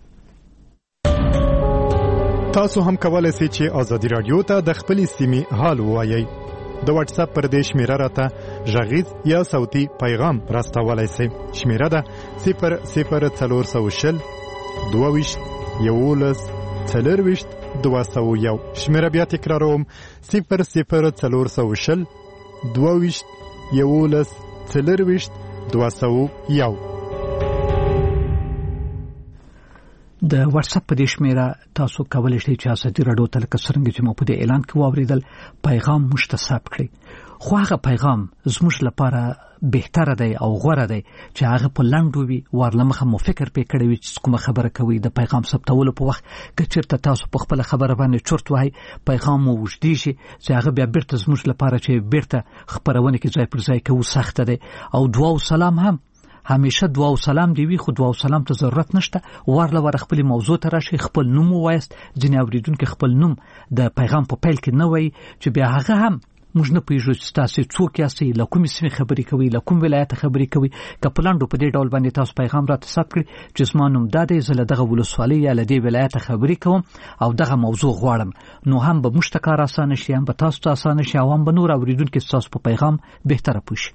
[SPEAKER 22] تاسو هم کولای شئ چې ازادي راډیو ته د خپلې سیمې حال ووایئ. د واتس اپ پر دې شمیره راته غږیز یا صوتي پیغام راستولای شئ. شمیره ده صفر صفر څلور سوه شل دوه ویشت یولس څلرویشت دوه سوه یو. شمیره بیا تکراروم صفر صفر څلور سوه شل دوه ویشت یولس څلرویشت دوه سوه یو.
[SPEAKER 1] د واتس اپ په دې شمیره تاسو کولای شئ چې ازادي راډیو ته لکه څرنګه چې مو په دې اعلان کې واوریدل پیغام مشتصاب کړئ. خو هغه پیغام زموږ لپاره بهتره دی او غوره دی چې هغه په لنډو وي ورلمخه مو فکر پې کړی وي چې کومه خبره کوي. د پیغام ثبتولو په وخت که چېرته تاسو په خپله خبره باندې چرت وهئ پیغام مو اوږدېږي چې هغه بیا بیرته زموږ لپاره چې بیرته خپرونه کې ځای پر ځای کوو سخته دی. او دعا او سلام هم همیشه دعا او سلام دی وي خو دعا او سلام ته ضرورت نشته. ورله ور خپل موضوع ته راشي خپل نوم ووایست. ځینې اوریدونکي خپل نوم د پیغام په پیل کې نه وایي چې بیا هغه هم موږ نه پوهیږو چې تاسو څوک یاستئ، له کومې سیمې خبرې کوئ، له کوم ولایته خبرې کوئ. که په لنډو په دې ډول باندې تاسو پیغام راته ثبت کړئ چې زما نوم دا دی، زه له دغه ولسوالۍ یا له دې ولایته خبرې کوم او دغه موضوع غواړم، نو هم به موږ ته کار اسانه شي، هم به تاسو ته اسانه شي او هم به نور اورېدونکي ستاسو په پیغام بهتره پوه شي.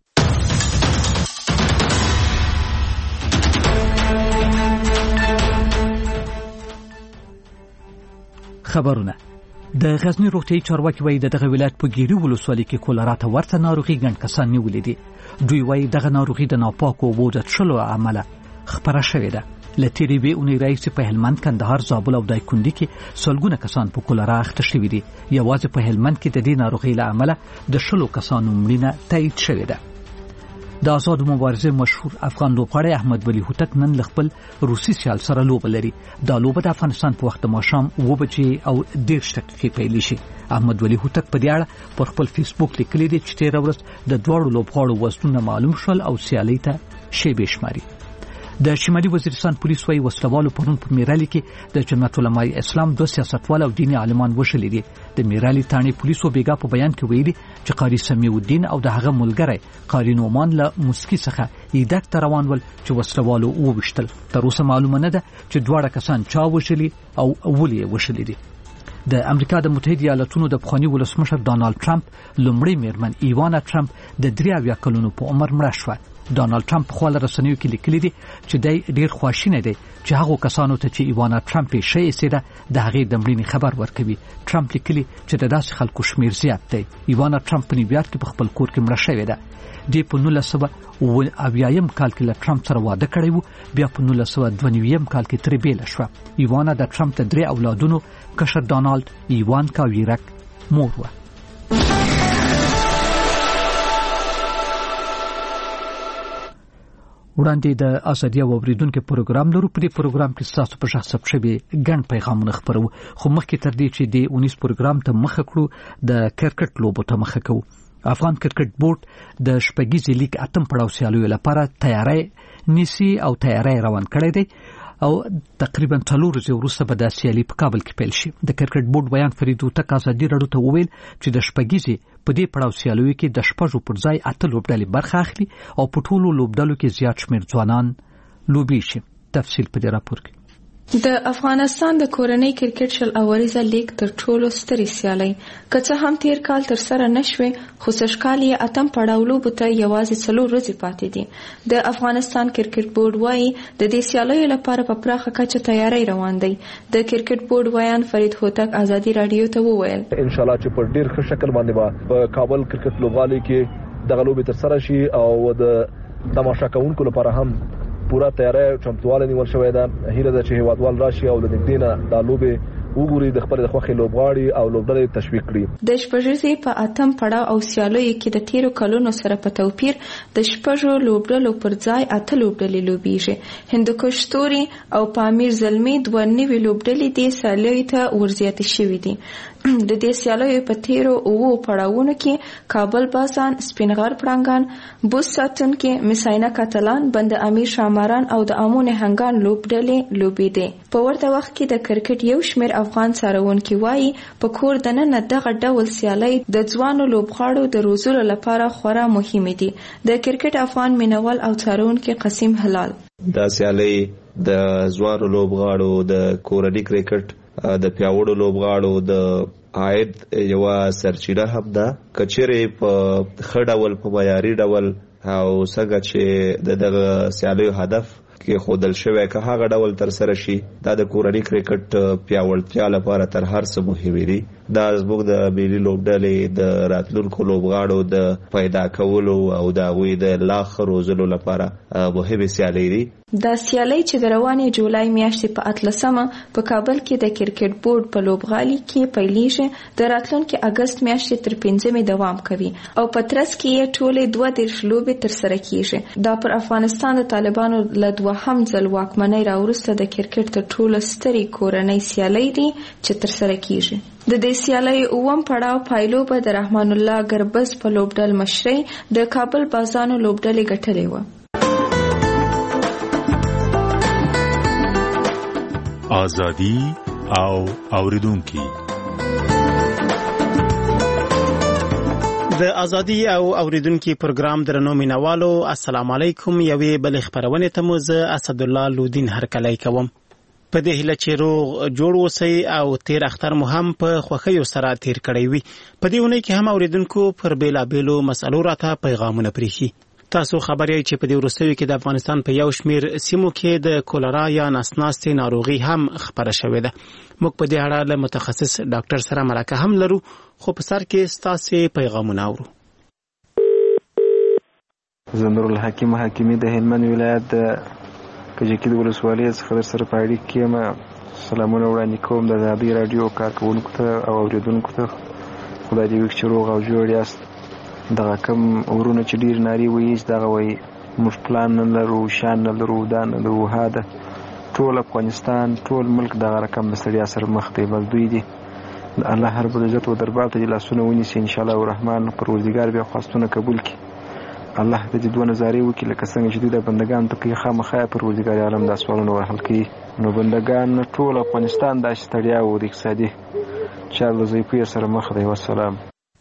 [SPEAKER 1] خبرونه. د غزنی روغتیايي چارواکي وایي دغه ولایت په ګیري ولسوالۍ کې کولرا ته ورته ناروغي ګڼ کسان نیولي دي. دوی وایي دغه ناروغي د ناپاکو اوبو د څښلو عمله خپره شوې ده. له تېرې بې اونۍ راهیسې په هلمند، کندهار، زابل او دایکنډي کې سلګونه کسان په کولرا اخته شوي دي. یوازې په هلمند کې د دې ناروغۍ له امله د شلو کسانو مړینه تایید شوې ده. د آزادو مبارزې مشهور افغان لوبغاړی احمد ولی هوتک نن له خپل روسي سیال سره لوبه لري. دا لوبه د افغانستان په وخت د ماښام اووه بجې او دېرش دقیقې پیلې شي. احمد ولی هوتک په دې اړه پر خپل فیسبوک لیکلي دي چې تېره ورځ د دواړو لوبغاړو وزنونه معلوم شول او سیالۍ ته شیبې شماري. د شمالي وزیرستان پولیس وايي وسلوالو پرون په میرالي کې د جمعیت علماء اسلام دوه سیاستوال او دیني عالمان وشلي دي. د میرالي تاني پولیسو بیګا په بیان کې ویلي چې قاری سمیع الدین او د هغه ملګری قاری نومان له مسکی څخه ایدک ته روان ول چې وسلوالو وویشتل. تر اوسه معلومه نه ده چې دواړه کسان چا وشلي او ولې وشلي دي. د امریکا د متحده ایالاتونو د پخواني ولسمشر ډانالډ ټرمپ لومړی میرمن ایوانا ټرمپ د درې اویا کلونو په عمر مړه شوه. ډانالډ ټرمپ په خپل رسنیو کې لیکلي دي چې دی ډیر خواشینی دی چې هغه کسانو ته چې ایوانا ټرمپ یې شی ایسته د هغې د مړینې خبر ورکوي. ټرمپ لیکلي چې د داسې خلکو شمیر زیات دی. ایوانا ټرمپ په نیویارک کې په خپل کور کې مړه شوې ده. دی په نولس سوه اویایم کال کې له ټرمپ سره واده کړی و، بیا په نولس سوه دوه نوي کال کې ترې بیله شوه. ایوانا د ټرمپ د درې اولادونو کشر ډانالډ، ایوانکا او ایرک مور وه. وړاندې د ازادي او اوریدونکو پروګرام لرو. په دې پروګرام کې تاسو په شخص شبي ګڼ پیغامونه خبرو، خو مخکې تر دې چې د اونیس پروګرام ته مخه کړو د کرکټ لوبو ته مخه کوو. افغان کرکټ بورډ د شپږیزې لیګ اتم پړاو سیالیو لپاره تیاری نیسي او تیاری روان کړی دی او تقریبا څلور ورځې وروسته به د سیالي په کابل کې پیل شي. د کرکټ بورډ بیان فرید هوتک ازادي راډیو ته وویل چې د شپږیزې په دې پړاو سیالیو کې د شپږو پر ځای اته لوبډلې برخه اخلي او په ټولو لوبډلو کې زیات شمېر ځوانان لوبي شي. تفصیل په دې راپور کې.
[SPEAKER 14] د افغانستان د کورنۍ کرکټ شل اوریزه لیګ تر ټولو سترې سیالي که څه هم تیر کال تر سره نشوي، خو سږکال یې اتم پړاو لوبو ته یوازې څلور ورځې پاتې دي. د افغانستان کرکټ بورډ وایي د دې سیالیو لپاره په پراخه کچه تیاری روان دی. د کرکټ بورډ ویان فرید هوتک ازادي راډیو ته وویل
[SPEAKER 16] ان شاء الله چې په ډیر ښه شکل باندې به په کابل کرکټ لوبغالي کې دغه لوبې تر سره شي او د تماشا کوونکو لپاره هم پورا تیاری چمتواله نیول شوې ده. هیله ده چې هیوادوال راشي او له نږدې نه دا لوبې وګوري، د خپل د خوښې لوبغاړي او لوبډلې تشویق کړي. د شپږیزې په اتم پړاو او سیالیو کې د تیرو کلونو سره په توپیر د شپږو لوبډلو پر ځای اته لوبډلې لوبیږي. هندوکش ستوري او پامیر زلمي دوه نوي لوبډلې دې سیالیو ته ورزیاتې شوې دي. د دې سیالیو په تیرو اوو پړاوونو کې کابل بازان، سپینغر پړانګان، بوس ساتونکي، مساینه کاتلان، بند امیر شاماران او د امون هنګان لوبډلې لوبېدې. په ورته وخت کې د کرکټ یو شمېر افغان څارونکي وایي په کور دننه دغه ډول سیالۍ د ځوانو لوبغاړو د روزلو لپاره خورا مهمې دي. د کرکټ افغان مینوال او څارونکي قسیم هلال
[SPEAKER 17] دا سیالۍ د ځوانو لوبغاړو د کورنۍ کرکټ د پیاوړو لوبغاړو د عاید یو سرچینه هم ده. کچېرې په ښه ډول په معیاري ډول او څنګه چې دغه سیالیو هدف کې خودل شوی که هغه ډول تر سره شي، دا د کورنۍ کرکټ پیاوړتیا لپاره تر هر څه مهم دی. دا زموږ د ملي لوبډلې د راتلونکو لوبغاړو د پیدا کولو او د هغوی د لا ښه روزلو لپاره مهمې سیالۍ دي.
[SPEAKER 14] دا سیالۍ چې د روانې جولای میاشتې په اتلسمه په کابل کې د کرکټ بورډ په لوبغالي کې پیلیږي، د راتلونکي اګست میاشتې تر پنځمې دوام کوي او په ترڅ کې یې ټولې دوه دېرش لوبې ترسره کیږي. دا پر افغانستان د طالبانو له دوهم ځل واکمنۍ راوروسته د کرکټ تر ټولو سترې کورنۍ سیالۍ دي چې ترسره کیږي. د دې سیالۍ اووم پړاو پایلو به د رحمان الله ګربز په لوبډل مشرۍ د کابل بازانو لوبډلې ګټلې وه.
[SPEAKER 19] ازادي او اوریدونکي
[SPEAKER 5] د ازادي او اوریدونکو پروګرام درنو مینوالو السلام علیکم. یوې بل خبرونه ته مو زه اسد الله لودین هرکلی کوم. په دې هله چې روغ جوړ وسی او تیر اختر مو هم په خوخیو سره تیر کړی وي. په دې ونه کې هم اوریدونکو پر بیلا بیلو مسلو راته پیغامونه پریخي. تاسو خبرې چې په دې وروستیو کې د افغانستان په یو شمیر سیمو کې د کولرا یا نسناستي ناروغي هم خبره شوې ده. موږ په دې اړه له متخصص ډاکټر سره مرکه هم لرو، خو په سر کې ستاسو پیغامونه اورو.
[SPEAKER 6] زنور الحکیم حکیمی د هلمند ولایت د کجکی د ولسوالۍ څخه سره پاړی کېم. سلامونه وړاندې کوم د ازادي رادیو کارکونکو ته او اوریدونکو ته. خدای دې وکړي چې روغ او جوړ یاست. دغه کم ورونه چې ډیر ناری وایي دغه وایي موږ پلان نه لرو، شان نه لرو، دا نه لرو. هاده ټول افغانستان ټول ملک دغه رقم د ستړیا سره مخ دی. بس دوی دي الله رب العزت و دربار ته لاسونه ونیسي ان شاء الله الرحمن. پروردګار بیا خواستونه قبول کړي. الله دې دوه نظارې وکړي لکه څنګه چې دوی د بندگان ته کوي. خامخا پروردګار عالم د سوالونو ورحل کړي. نو بندگان ټول افغانستان د ستړیا او د اقتصادي چارو ضعیفۍ سره مخ دی. والسلام.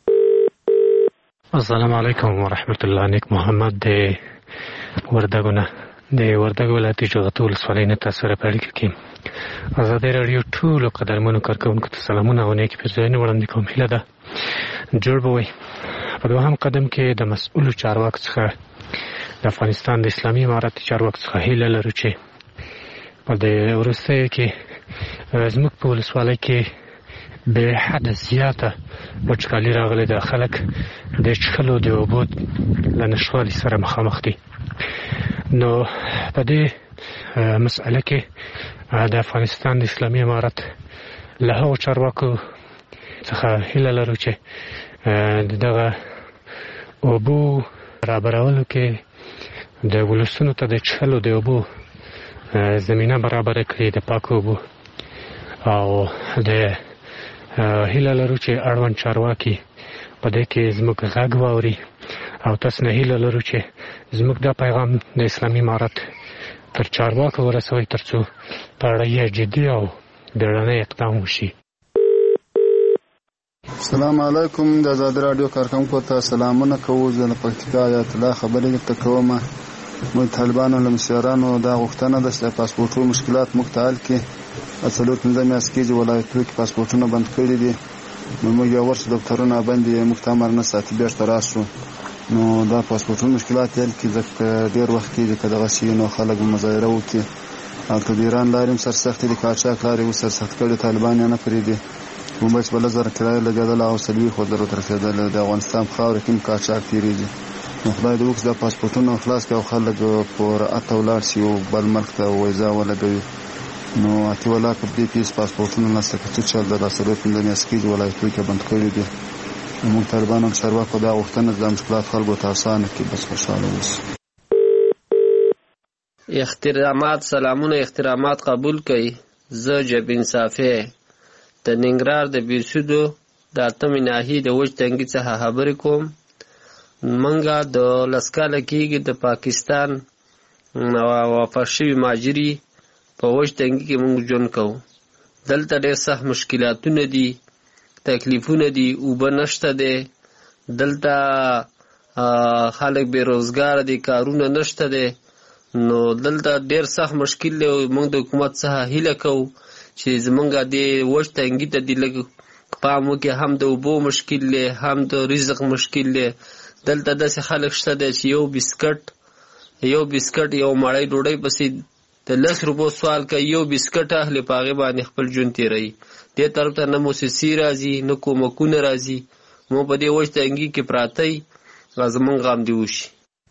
[SPEAKER 18] السلام علیکم ورحمت الله. نیک محمد د وردګونه د وردګ ولایت جوغتو ولسوالۍ نه تاسو سره اړیکه کوم. ازادي رادیو ټول قدرمنو کارکونکو ته سلامونه او نیک پیرزوینه وړاندې کوم. هیله ده جوړ به وي. په دوهم قدم کې د مسؤلو چارواکو څخه د افغانستان د اسلامي امارت چارواکو څخه هیله لرو چې په دې وروستیو کې زموږ په ولسوالۍ کې به حد زیاته وچکالي راغلې ده. خلک د څښلو د اوبو له نشتوالي سره مخامخ دي. نو په دې مسئله کې د افغانستان د اسلامي امارت له هغو چارواکو څخه هیله لرو چې دغه اوبو برابرولو کې د ولسونو ته د څښلو د اوبو زمینه برابره کړي، د پاکو اوبو. او د هیله لرو چې اړوند چارواکي په دې کې زموږ غږ واوري او تاسو نه هیله لرو چې زموږ دا پیغام د اسلامي امارت تر چارواکو ورسوي ترڅو په اړه یې جدي او بیړنی اقدام وشي.
[SPEAKER 20] السلام علیکم. د ازادي رادیو کارکونکو ته سلامونه کوو. زه له پکتیکا یا طلا خبرې درته کوم. موږ طالبانو له مشرانو دا غوښتنه ده چې د پاسپورټونو مشکلات موږ ته حل کړي. څلور پنځه میاشتې کېږي ولایتونو کې پاسپورټونه بند کړي دي. نو موږ یو ورځ دفترونه بند دي، موږ ته امر نه ساتي بېرته راشو. نو دا پاسپورټونو مشکلات حل کړي. ځکه ډېر وخت کېږي که دغه شي نو خلک به مظاهره وکړي. هلته د ایران لارې هم سرسختې دي، قاچاق لارې اوس سرسخت کړي، طالبان یې نه پرېږدي. ممبۍ چې بله زره کرایه لګېدله او څلوېښت زرو ته رسېدله. د افغانستان په خاوره کې هم قاچاق تېرېږي. نو خدای دې وکړي دا پاسپورټونه خلاص کړي او خلک په راحته ولاړ شي او بل ملک ته ویزا ولګوي. نو اتي ولا په دې پیس پاسپورټونه لاسته کړي چې د څلور پنځه میاشتې کېږي ولایتونو کې بند کړي دي. موږ طالبانو چارواکو دا غوښتنه ده د مشکلات خلکو ته اسانه کړي. بس خوشحاله اوسي.
[SPEAKER 24] احترامات سلامونه احترامات قبول کړئ. زه جبین صافی د ننګرهار د بیرسودو د اتمې ناحیې د وچ تنګي څخه خبرې کوم. منګه د لس کاله کېږي د پاکستان وافد شوي مهاجري په وچ تنګي کې موږ ژوند کوو. دلته ډېر سخت مشکلاتونه دي، تکلیفونه دي، اوبه نشته دی. دلته خلک بېروزګاره دي، کارونه نشته دی. نو دلته ډېر سخت مشکل دی. موږ د حکومت څخه هیله کوو چې زمونږ د وچ تنګي ته دې لږ پام وکړي. هم د اوبو مشکل دی، هم د رزق مشکل دی. دلته داسې خلک شته دی چې یو بسکټ یو بسکټ یو مړۍ ډوډۍ پسې د لس روپو سوال کوي. یو بسکټ اخلي، په هغې باندې خپل ژوند تېروي. دې طرف ته نه موسسې راځي، نه کومکونه راځي. مو په دې وچ تنګي کې پراته یي. زمونږ غم دې وشي.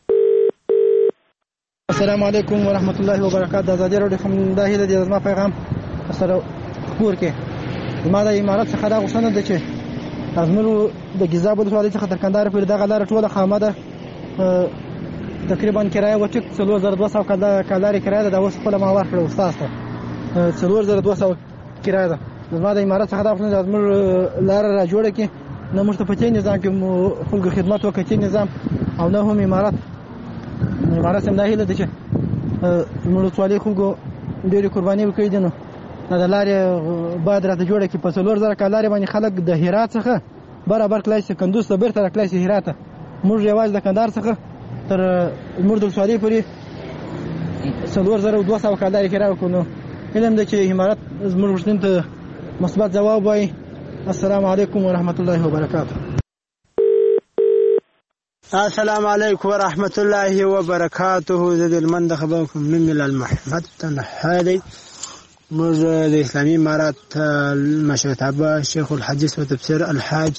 [SPEAKER 26] السلام علیکم ورحمت الله وبرکاته. د ازادي راډیو خبرونه دا هیله ده زما پیغام سره خپور کې. ما د امارت څخه دا غوښتنه ده چې زموږ د ګیزاب ولسوالۍ څخه تر کندهار پورې دغه لاره ټوله خامه ده. تقریبا کرایه وټیک څلور زره دوه سوه کالاري کرایه ده. دا اوس خپله ما ورکړه استاد ته څلور زره دوه سوه کرایه ده. زما د امارت څخه دا غوښتنه ده زموږ لاره را جوړه کړي. نه موږ ته په تېر نظام کې خلکو خدمت وکړي، تېر نظام، او نه هم امارت امارت هم دا هیله ده چې زموږ ولسوالۍ خلکو ډېرې قربانۍ ورکړي دي. نو دا د لارې باید راته جوړه کړي. په څلور زره کالاري باندې خلک د هرات څخه برابر کلای شي کندوز ته بیرته راکلای شي هرات ته. موږ یوازې د کندهار څخه تر زموږ د ولسوالۍ پورې څلور زره دوه سوه کالدارې کرایه وکړو. نو علم دی چې امارت زموږ غوښتنې ته مثبت ځواب وایي. السلام علیکم ورحمت الله وبرکاته.
[SPEAKER 3] السلام علیکم ورحمت الله وبرکاته. زه د هلمند د خبرو کوم. نوم مې لال محمد تنحا دی. موږ د اسلامي امارات مشرتابه شیخ الحدیث و تفسیر الحاج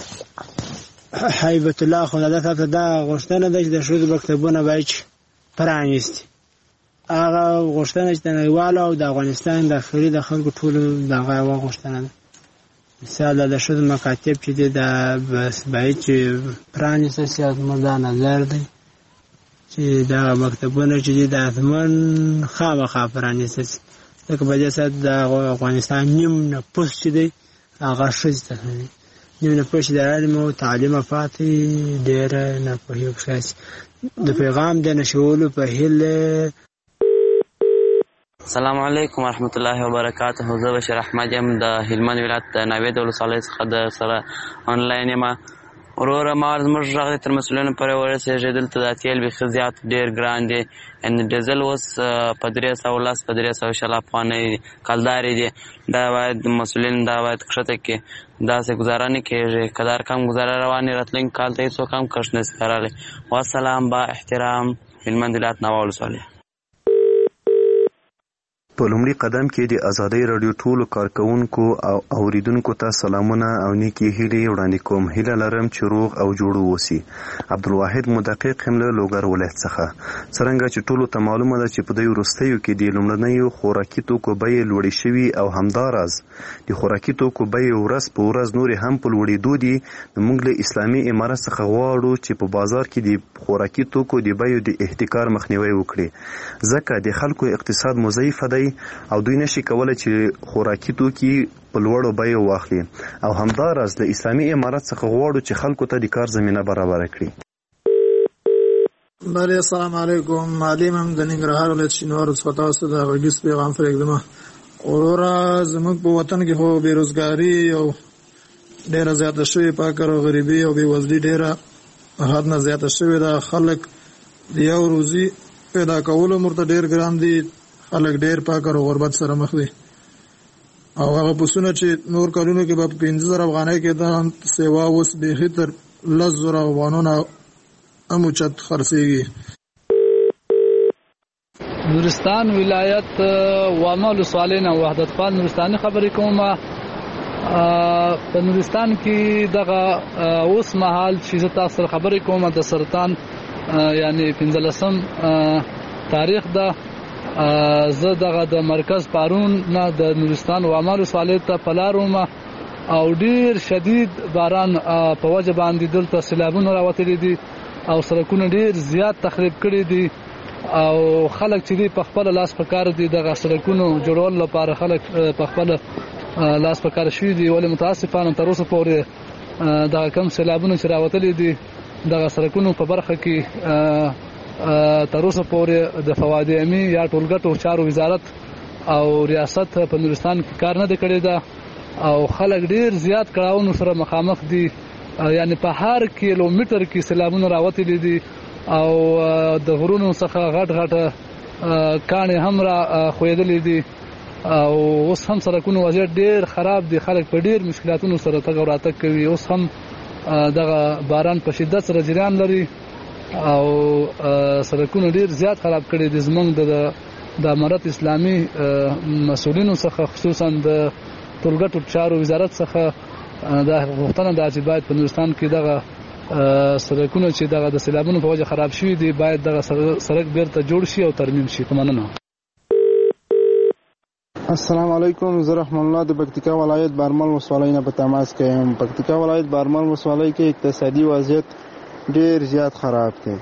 [SPEAKER 3] حیبت الله خداده صاحب ته دا غوښتنه ده چې د ښځو مکتبونه باید پرانیستي. هغه غوښتنه چې د نړیوالو او د افغانستان داخلي د خلکو ټولو دغه یوه غوښتنه ده. مثال د ښځو مکاتب چې دی دا باید چې پرانیسته سي. زموږ دا نظر دی چې دغه مکتبونه چې دي د اثمن خامخا پرانیسته سي، ځکه په دې ساعت د افغانستان نیم نفوس چې دی هغه ښځې ته دی. نیم نفوس چې د علم او تعلیم پاتې ډېره ناپوهي وکړای د پیغام د نشولو په هیله.
[SPEAKER 7] السلام علیکم ورحمت الله وبرکاته. زه بشیر احمد یم د هلمند ولایت د ناوې د ولسوالۍ څخه د سره آنلاین یم. وروره ما زموږ غږ تر مسؤلینو پورې ورسېږي. دلته دا تیل بیخي زیات ډېر ګران دی. ډیزل اوس په درې سوه لس په درې سوه شل افغانۍ کلدارې دي. دا باید مسؤلین دا باید کښته کړي. داسې ګزاره نه کېږي. که دا رقم ګزاره روانې راتلونکي کال ته هېڅوک هم کښت نشي کړلی. والسلام، با احترام، هلمند ولایت ناوه ولسوالۍ.
[SPEAKER 8] په لومړي قدم کې د ازادۍ راډیو ټولو کارکوونکو او اوریدونکو ته سلامونه او نیکې هیلې وړاندې کوم. هیله لرم چې روغ او جوړ واوسي. عبدالواحد مدقق هم له لوګر ولایت څخه. څرنګه چې ټولو ته معلومه ده چې په دې وروستیو کې د لومړنیو خوراکي توکو بیې لوړې شوي او همداراز د خوراکي توکو بیې ورځ په ورځ نورې هم په لوړېدو دي. موږ له اسلامي امارت څخه غواړو چې په بازار کې د خوراکي توکو د بیو د احتکار مخنیوی وکړي، ځکه د خلکو اقتصاد مضعیفه دی او دوی نشي کولای چې خوراکي توکي په لوړو بیو واخلي. او همداراز د اسلامي امارت څخه غواړو چې خلکو ته د کار زمینه برابره کړي.
[SPEAKER 23] بله السلام علیکم. معلم هم د ننګرهار ولایت شینوارو څخه تاسو ته د غږیز پیغام پرېږدم. وروره زموږ په وطن کې خو بېروزګاري او ډېره زیاته شوې، فقر او غریبي او بېوزلي ډېره حد نه زیاته شوې ده. خلک د یو روزي پیدا کولو مرته ډېر ګران دي. خلک ډېر فقر او غربت سره مخ دي. او هغه پسونه چې نور کلونو کې به په پنځه زره افغانۍ کې دا سیوا اوس بیخي تر لس زره افغانونه هم اوچت خرڅېږي.
[SPEAKER 13] نورستان ولایت واما ولسوالۍ نه وحدت خان نورستاني خبرې کوم. په نورستان کې دغه اوس مهال چې زه تاسو سره خبرې کوم د سرطان یعنی پنځلسم تاریخ ده. زه دغه د مرکز پارون نه د نورستان واما ولسوالۍ ته په لار وم او ډېر شدید باران په وجه باندې دلته سیلابونه راوتلي دي او سړکونه ډېر زیات تخریب کړي دي او خلک چې دي په خپل لاس په کار دي دغه سړکونو جوړولو لپاره خلک په خپل لاس په کار شوي دي. ولې متاسفانه تر اوسه پورې دغه کم سیلابونه چې راوتلي دي دغه سړکونو په برخه کې تر اوسه پورې د فواد عامي یا ټولګټو چارو وزارت او ریاست په نورستان کې کار نه دی کړی ده او خلک ډېر زیات کړاوونو سره مخامخ دي. یعنی په هر کیلومتر کې سیلابونه راوتلي دي او د غرونو څخه غټ غټ کاڼې هم را ښویېدلې دي او اوس هم سړکونو وضعیت ډېر خراب دي. خلک په ډېر مشکلاتونو سره تګ او راتګ کوي. اوس هم دغه باران په شدت سره جریان لري او سړکونه ډېر زیات خراب کړي دي. زموږ د د امارت اسلامي مسؤلینو څخه خصوصا د ټولګټو چارو وزارت څخه دا غوښتنه ده چې باید په نورستان کې دغه سړکونه چې دغه د سیلابونو په وجه خراب شوي دي باید دغه سړک بیرته جوړ شي او ترمیم شي. مننه.
[SPEAKER 23] السلام علیکم. زه رحمان الله د پکتیکا ولایت بارمل ولسوالۍ نه په تماس کې یم. پکتیکا ولایت بارمل ولسوالۍ کې اقتصادي وضعیت ډېر زیات خراب دی.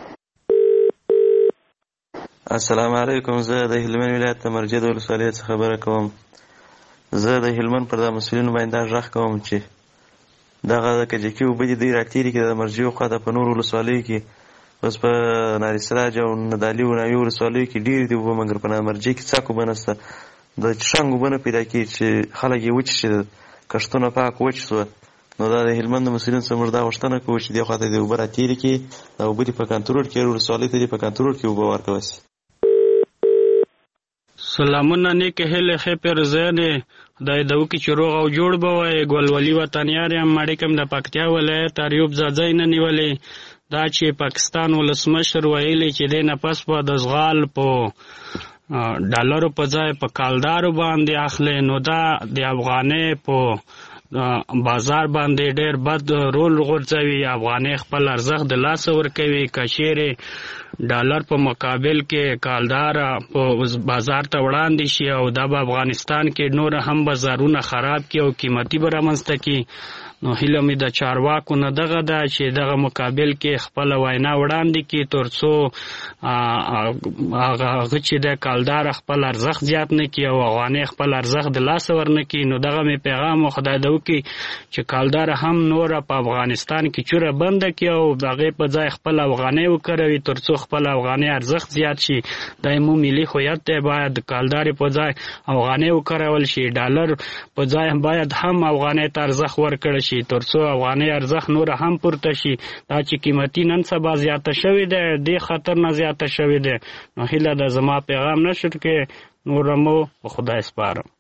[SPEAKER 7] السلام علیکم. زه د هلمند ولایت د مرجد ولسوالۍ څخه خبره کوم. زه د هلمند پر د مسؤلینو باندې دا غږ کوم چې دغه د کجکي اوبه دي دوی راتېرې کړي د مرجې خواته په نورو ولسوالیو کې. اوس په نارسراج او ندالي او ناوې ولسوالیو کې ډېرې دي اوبه، مګر په مرجې کې څاک اوبه نشته. د څښاک اوبه نه پیدا کېږي چې خلک یې وچ شي، کښتونه پاک وچ شوه.
[SPEAKER 2] نو دا د هلمند مسؤلین څخه موږ دا غوښتنه کوو چې دې خواته د اوبه راتېرې کړي، د اوبه دې په کنټرول کې ولسوالۍ ته دې په کنټرول کې اوبه ورکوي شي.
[SPEAKER 4] سلامونه نیک هیله ښې پرزیانې خدای د وکړي چې روغ او جوړ به وایې. ګلولي وطنیار یم، مړیکم د پکتیا ولایت اریوب ځاځی نه نیولې. دا چې پاکستان ولسمشر ویلي چې دې نه پس به د زغال په ډالرو په ځای په کالدارو باندې اخلي، نو دا د افغانۍ په بازار باندې ډېر بد رول غورځوي. افغانۍ خپل ارزښت د لاسه ورکوي، که چیرې ډالر په مقابل کې کالدار په بازار ته وړاندې شي او دا به افغانستان کې نور هم بازارونه خراب کړي او قیمتي به رامنځته کړي. نو هیله مې د چارواکو نه دغه ده چې دغه مقابل کې خپله وینا وړاندې کړي، تر څو هغه چې د کالدار خپل ارزښت زیات نه کړي او افغانۍ خپل ارزښت د لاسه ورنه کړي. نو دغه مې پیغام و خدای د وکړي چې کالدار هم نوره په افغانستان کې چوره بنده کړي او د هغې په ځای خپل افغانۍ وکاروي، تر څو خپل افغانۍ ارزښت زیات شي. دا مو ملي هویت دی، باید د کالدارې په ځای افغانۍ وکارول شي، ډالر په ځای باید هم افغانۍ ته ارزښت ورکړل شي، تر څو افغانۍ ارزښت نور هم پورته شي. دا چې قیمتي نن سبا زیاته شوې ده، دې خطر نه زیاته شوې ده. نو هیله ده زما پیغام نشر کې نور مو په خدای سپارم.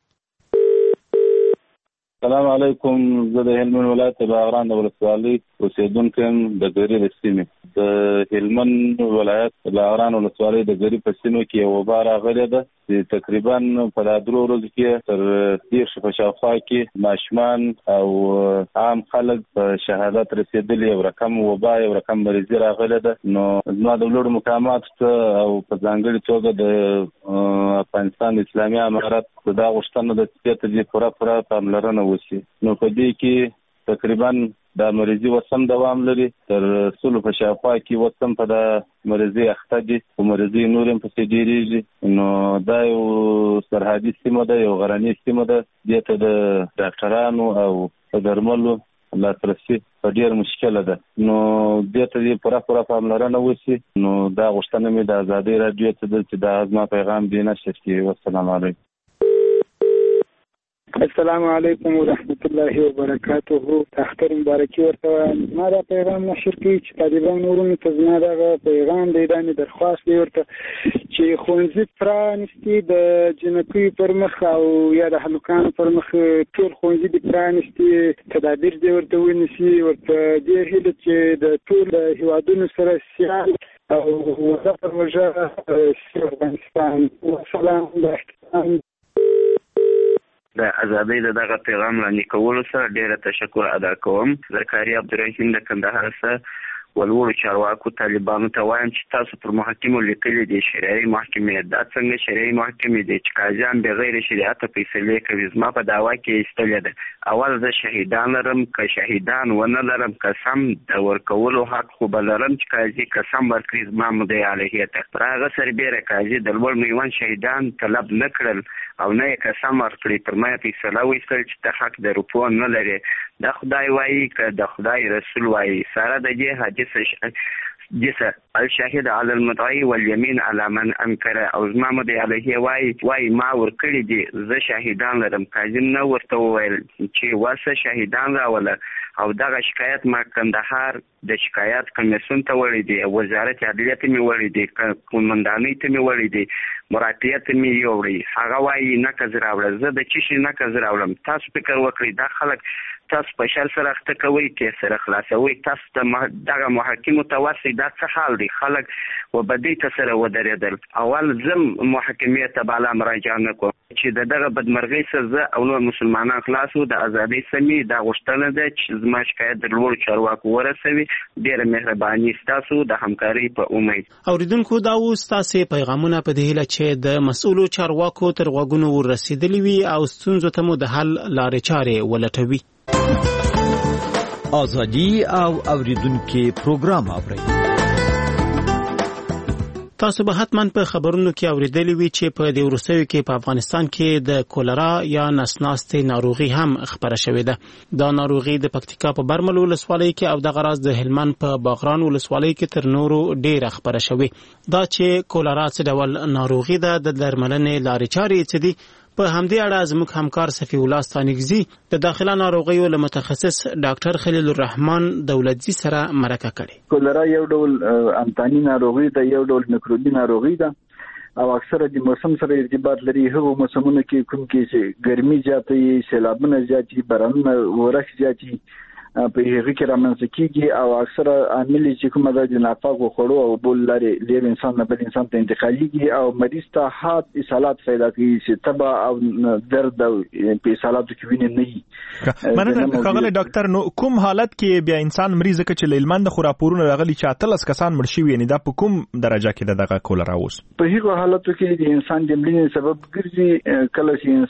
[SPEAKER 10] السلام علیکم، زه د هلمند ولایت باغران د ولسوالۍ اوسېدونکی یم، د ګری د سیمې. د هلمند ولایت باغران ولسوالۍ د ګری په سیمه کې یو وبا راغلې ده چې تقریبا په دا درو ورځو کې تر دېرش په شاوخوا کې ماشومان او عام خلک په شهادت رسېدلي، یو رقم وبا یو رقم مریضي راغلې ده. نو زما د لوړو مقاماتو ته او په ځانګړې توګه د افغانستان اسلامي امارت دا غوښتنه ده چې ته دې پوره پوره پاملرنه وشي. نو په دې کې تقریبا دا مریضي وسم دوام لري، تر سلو په شاوخوا کې وسم په دا مریضي اخته دي، په مریضي نور هم پسې ډېرېږي. نو دا یو سرحدي سیمه ده، یو غرنۍ سیمه ده، دې ته د ډاکټرانو او د درملو لاسرسي په ډېر مشکله ده. نو دې ته دې پوره پوره پاملرنه وشي. نو دا غوښتنه مې د ازادۍ راډیو ته ده چې دا زما پیغام دې نشر کړي. والسلام علیکم.
[SPEAKER 11] السلام علیکم ورحمت الله وبرکاته. اختر مبارکي ورته ما دا پیغام نشر کړي چې طالبان ورونو ته زما دغه پیغام دی، دا مې درخواست دی ورته چې ښوونځي پرانیستي د جنکیو پر مخ او یا د هلکانو پر مخ ټول ښوونځي دي پرانیستي، تدابیر دې ورته ونیسي. ورته دې هیله چې د ټول هیوادونو سره سیال او وضع پر وجه افغانستان. والسلام علیکم.
[SPEAKER 21] د ازادۍ د دغه پیغام وړاندې کولو سره ډېره تشکر ادا کوم. زکریا عبدالرحیم د کندهار څخه ولوړو چارواکو طالبانو ته وایم چې تاسو پر محاکمو لیکلي دي شرعي محکمې، دا څنګه شرعي محکمې دي چې قاضیان بغیر شریعته فیصلې کوي؟ زما په دعوا کې ایستلې ده. اول زه شهیدان لرم، که شهیدان ونه لرم قسم د ورکولو حق خو به لرم چې قاضي قسم ورکړي زما مدعي علیه ته. پر هغه سربیره قاضي د لوړ میوان شهیدان طلب نه کړل او نه یې قسم ورکړي، پر ما فیصله وایستل چې ته حق د روپو نه لرې. دا خدای وایي که د خدای رسول وایي؟ سره د دې حدیث جسر الشاهد على المدعي واليمين على من انكر. او زما مدعي علیه وای وای ما ورکړي دي، زه شاهدان لرم. قاضي نه ورته وویل چې واسه شاهدان راوله. او دغه شکایت ما کندهار د شکایت کمیسیون ته وړي دي، وزارت عدلیه ته مې وړي دي، قومندانۍ ته مې وړي دي، مراتعه ته مې یوړي. هغه وایي نقض راوړه. زه د چی شي نقض راوړم؟ تاسو فکر وکړئ. دا خلک تاسو په شر سره اخته کوي، کې سره خلاصوي، تاسو ته دغه محاکمو ته ورسئ. دا څه حال دی؟ خلک وبدۍ ته سره ودرېدل. اول زم محاکمې ته بالا مراجعه نه کوم چې د دغه بدمرغۍ څخه زه او نور مسلمانان خلاص وو. د ازادۍ سمې دا غوښتنه ده چې زما شکایت د لوړو چارواکو ورسوي. ډېره مهرباني ستاسو، د همکارۍ په امید.
[SPEAKER 5] اوریدونکو دا و ستاسې پیغامونه په دې هیله چې د مسؤلو چارواکو تر غوږونو ورسېدلي وي او ستونزو ته مو د حل لارې چارې ولټوي.
[SPEAKER 25] ازادي او اوریدونکو پروګرام اورئ.
[SPEAKER 5] تاسو به حتما په خبرونو کې اوریدلی وي چې په دې وروستیو کې په افغانستان کې د کولرا یا نسناستې ناروغي هم خبره شوې ده. دا ناروغي د پکتیکا په برمل ولسوالۍ کې او د غراز د هلمند په باغران ولسوالۍ کې تر نورو ډیره خبره شوې. دا چې کولرا څه ډول ناروغي ده، د درملنې لارې چارې څه دي، په همدې اړه زموږ همکار صفی الله ستانګزي د داخله ناروغیو له متخصص ډاکټر خلیل الرحمن دولتزي سره مرکه کړې.
[SPEAKER 1] کولرا یو ډول امتانی ناروغي ده، یو ډول میکروبي ناروغي ده او اکثره د موسم سره ارتباط لري. هغه موسمونه کې کوم کې چې ګرمي زیاتې، سیلابونه زیاتې، بارانونه ورښت زیاتې په هغه کې رامنځته کیږي او اکثره عامل چې کومه د ناپاکو خوړو او بول لري لیر انسان نه بل انسان ته انتقاليږي او مریض ته حاد اصالات پیدا کوي چې تبا او درد او په اصالاتو کې ویني نه وي.
[SPEAKER 9] مننه ښاغلی ډاکټر. نو کوم حالت کې بیا انسان مریض کې چې لیلمند خو راپورونه راغلي چې اتلس کسان مړ شوي، یعنی دا په کوم درجه کې دغه کولرا اوس؟
[SPEAKER 1] په هغه حالتو کې د انسان د مړینې سبب ګرځي. کله چې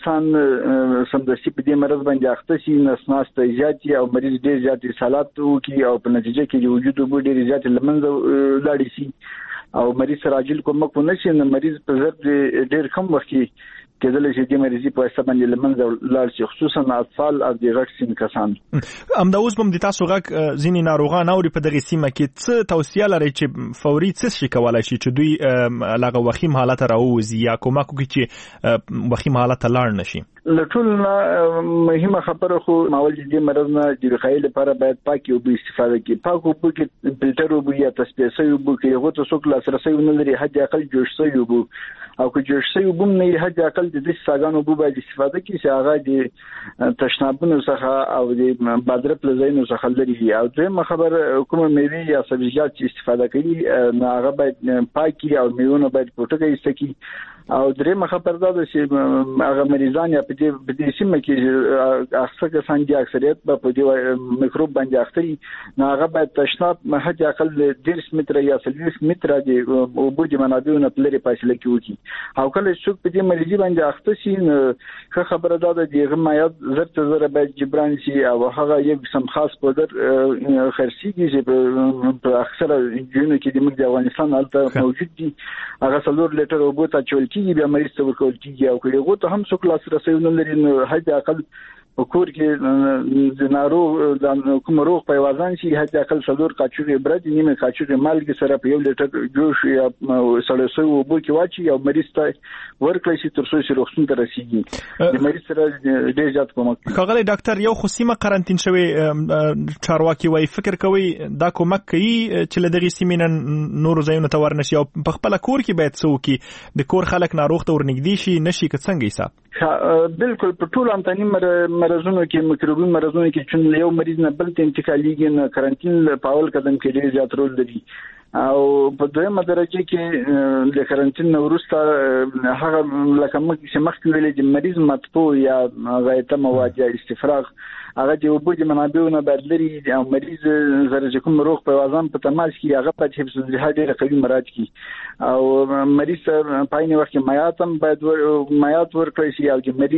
[SPEAKER 1] انسان سمدستي په دې مرض باندې اخته شي، نس ناسته زیاتې او مریض ډېر زیات اصالات وکي او په نتیجه کې د وجود اوبه ډېرې زیاتې له منځه لاړې شي او مریض سره عاجل کومک ونه شي، نو مریض په ضرب ډېر کم وخت کې کېدلی شي د مریضي په واسطه باندې له منځه لاړ شي، خصوصا اطفال او د غټ سن کسان.
[SPEAKER 9] همدا اوس هم د تاسو غږ ځینې ناروغان اوري په دغه سیمه کې، څه توصیه لرئ چې فوري څه شي کولای شي چې دوی لغه وخیم حالت راووځي یا کومک وکړي چې وخیم حالت ته لاړ نشي؟
[SPEAKER 1] لټول نه مهمه خبره خو ماول دې مرض نه د وقایې لپاره باید پاکي او استفاده کړي. پاک او پاکي فلټر او یا تصفیه او بو کې هغه ته څوک لاسرسي ونه لري، حد اقل جوش شوی وبو او که جوش شوی وبم نه حد اقل د دې ساګانو بو باید استفاده کړي چې هغه د تشنابونو څخه او د بادره پلزینو څخه لري. او دویمه خبره کومه میوه یا سبزیجات چې استفاده کوي نه هغه باید پاکي او میوه باید پټه ایستکی. او درېمه خبره ده چې هغه مریضان یا په دې په دې سیمه کې اکثر کسان دي اکثریت په دې میکروب باندې اخته نه هغه باید تشناب حد اقل ډېر متر یا څلوېښت متره دی او بوج منابعونه په لري فاصله کې وکړي. او کله څوک په دې مریضي باندې اخته شي ښه خبره ده د دغه مایعات زر ته زر باید جبران شي او هغه یو قسم خاص پودر خرسيږي چې په اکثره جنونو کې د موږ د افغانستان حالت موجود دي. هغه څلور لیټر اوبو ته چول بیا مریض ته ورکول کیږي او که یو ته هم څوک لاسرسي نه لري نو حد اقل په کور کې د ناروغ د کوم روغ په وازان شي حد اقل څلور کاچوغي برد نیمه کاچوغي مالګي سره په یو لیټر جوش یا سړسوي وبو کې واچي او مریض ته ورکړي چې تر څو چې روغتون ته رسیږي. د مریض سره ډېر زیات کومک کوي.
[SPEAKER 9] ښاغلی ډاکټر، یو خو سیمه قرنطین شوی چارواکي وایي فکر کوي دا کومک کوي چې له دغې سیمې نه نورو ځایونو ته ورنشي او په خپله کور کې باید څه وکړي؟ د کور خلک ناروغ ته ورنږدې شي نشي که څنګه حساب؟
[SPEAKER 1] بالکل په ټول امتنی مرزونو کې میکروبي مرزونو کې چې یو مریض نه بل ته انتقالېږي نه قرنطین په اول قدم کې ډېر زیات رول لري او په دویمه درجه کې د قرنطین وروسته هغه لکه چې مخکې ویلې چې مریض مطبوع یا غایطه مواد یا استفراغ هغه د اوبو د منابعونو باید لري او مریض زره چې کوم روغ په وازان په تماس کې هغه په حفظ الصحه ډېر قوي مراعات کړي او مریض په عین وخت کې مایعات هم باید مایعات ورکړي شي او چې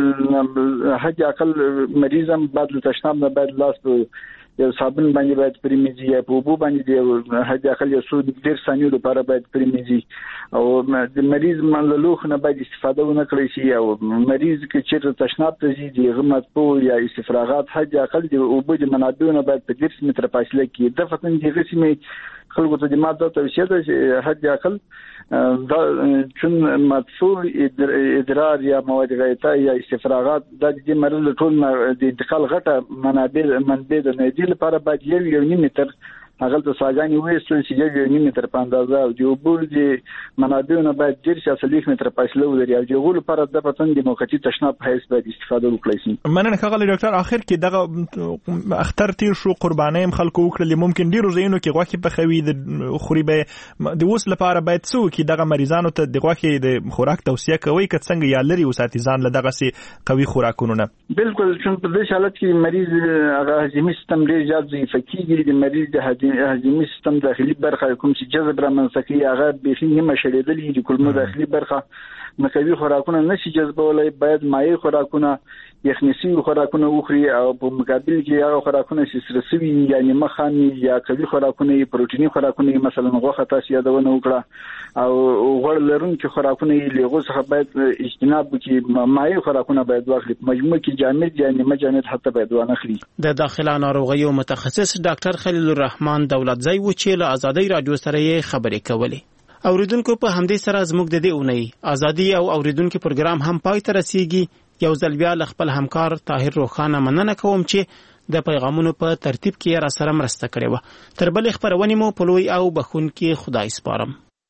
[SPEAKER 1] مریض حد اقل مریض هم باید له تشناب نه باید لاس په یو صابون باندې باید پریمیزي یا په اوبو باندې د حد اقل یو څو ډېر ثانیو لپاره باید پریمیزي او د مریض منلوخ نه باید استفاده ونه کړی شي او مریض کې چې تشناب ته ځي د غمت په یا استفراغات حد اقل د اوبو د منابعونو باید په ډېر متر فاصله کې د فتن د غسمې خلکو ته د ماده توصیه ده چې حد اقل دا چون مدفوع ادرار یا مواد غایطه یا استفراغات د دې مرض ټول د انتقال غټه منابع منبع د نېدل لپاره باید یو یو نیم متر هغه ته ساګانی وېستل چې یو نیم متر په اندازه او د اوبو د منابعونو باید ډېر چې اصلي متر فاصله ولري او د غول لپاره د پتن د موقتی تشناب په هیڅ باید استفاده وکړي شي.
[SPEAKER 9] مننه ښاغلی ډاکټر. اخر کې دغه اختر تیر شو قرباني هم خلکو وکړل، ممکن ډیرو ځایونو کې غوښه په خوي د خوري به د اوس لپاره باید څو کې دغه مریضانو ته د غوښه د خوراک توصیه کوي که څنګه یا لري وساتي ځان له دغه سي قوي خوراکونو نه؟ بالکل چې په دې حالت کې مریض هغه هضمي سیستم ډیر زیات ضعیف کیږي. د مریض د هضمي سیستم داخلي برخه کوم چې جذب رامنځته کوي هغه به نیمه شړېدلې د کولمو داخلي برخه مکوي خوراکونه نشي جذبولای. باید مایع خوراکونه یخنسي خوراکونه وخوري او په مقابل کې هغه خوراکونه چې سرسوي یا نیمه خامي یا قوي خوراکونه پروتیني خوراکونه مثلا غوښه تاسو یادونه وکړه او غوړ لرونکي خوراکونه لغو څخه باید اجتناب وکړي. مایع خوراکونه باید واخلي، مجموع کې جامد یا نیمه جامد حتی باید وانخلي.
[SPEAKER 5] د داخله ناروغیو متخصص ډاکټر خلیل الرحمن دولتزی و چې له آزادۍ رادیو سره خبرې کولې. اوریدونکو په همدې سره زموږ د دې اونۍ ازادي او اوریدونکو پروګرام هم پای ته رسیږي. یو ځل بیا له خپل همکار طاهر روخانه مننه کوم چې د پیغامونو په ترتیب کې را سره مرسته کړې و. تر بلې خبرونې مو په لوی او بخونکي خدای سپارم.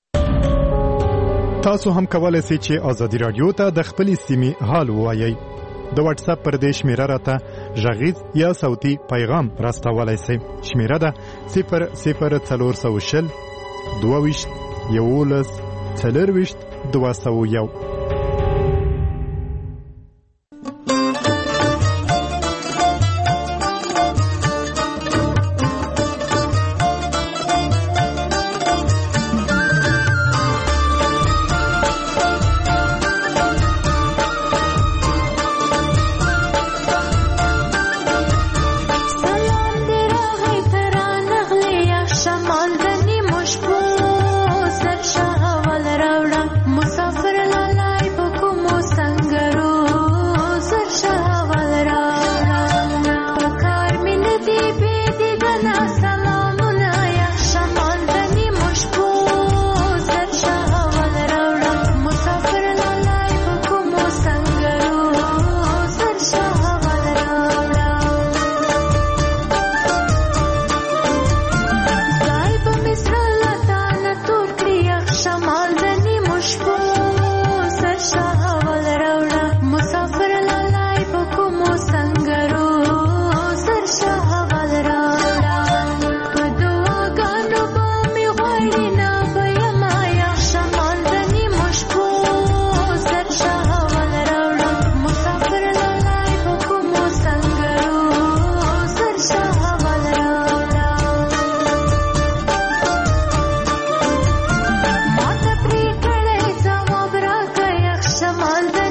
[SPEAKER 12] تاسو هم کولای شئ چې ازادي رادیو ته د خپلې سیمې حال ووایئ. د واتس اپ پر دې شمیره راته غږیز یا صوتي پیغام راستولای شئ. شمیره ده صفر صفر څلور سوه شل دوه ویشت یولس څلور ویشت دوه سوه یو.
[SPEAKER 14] All the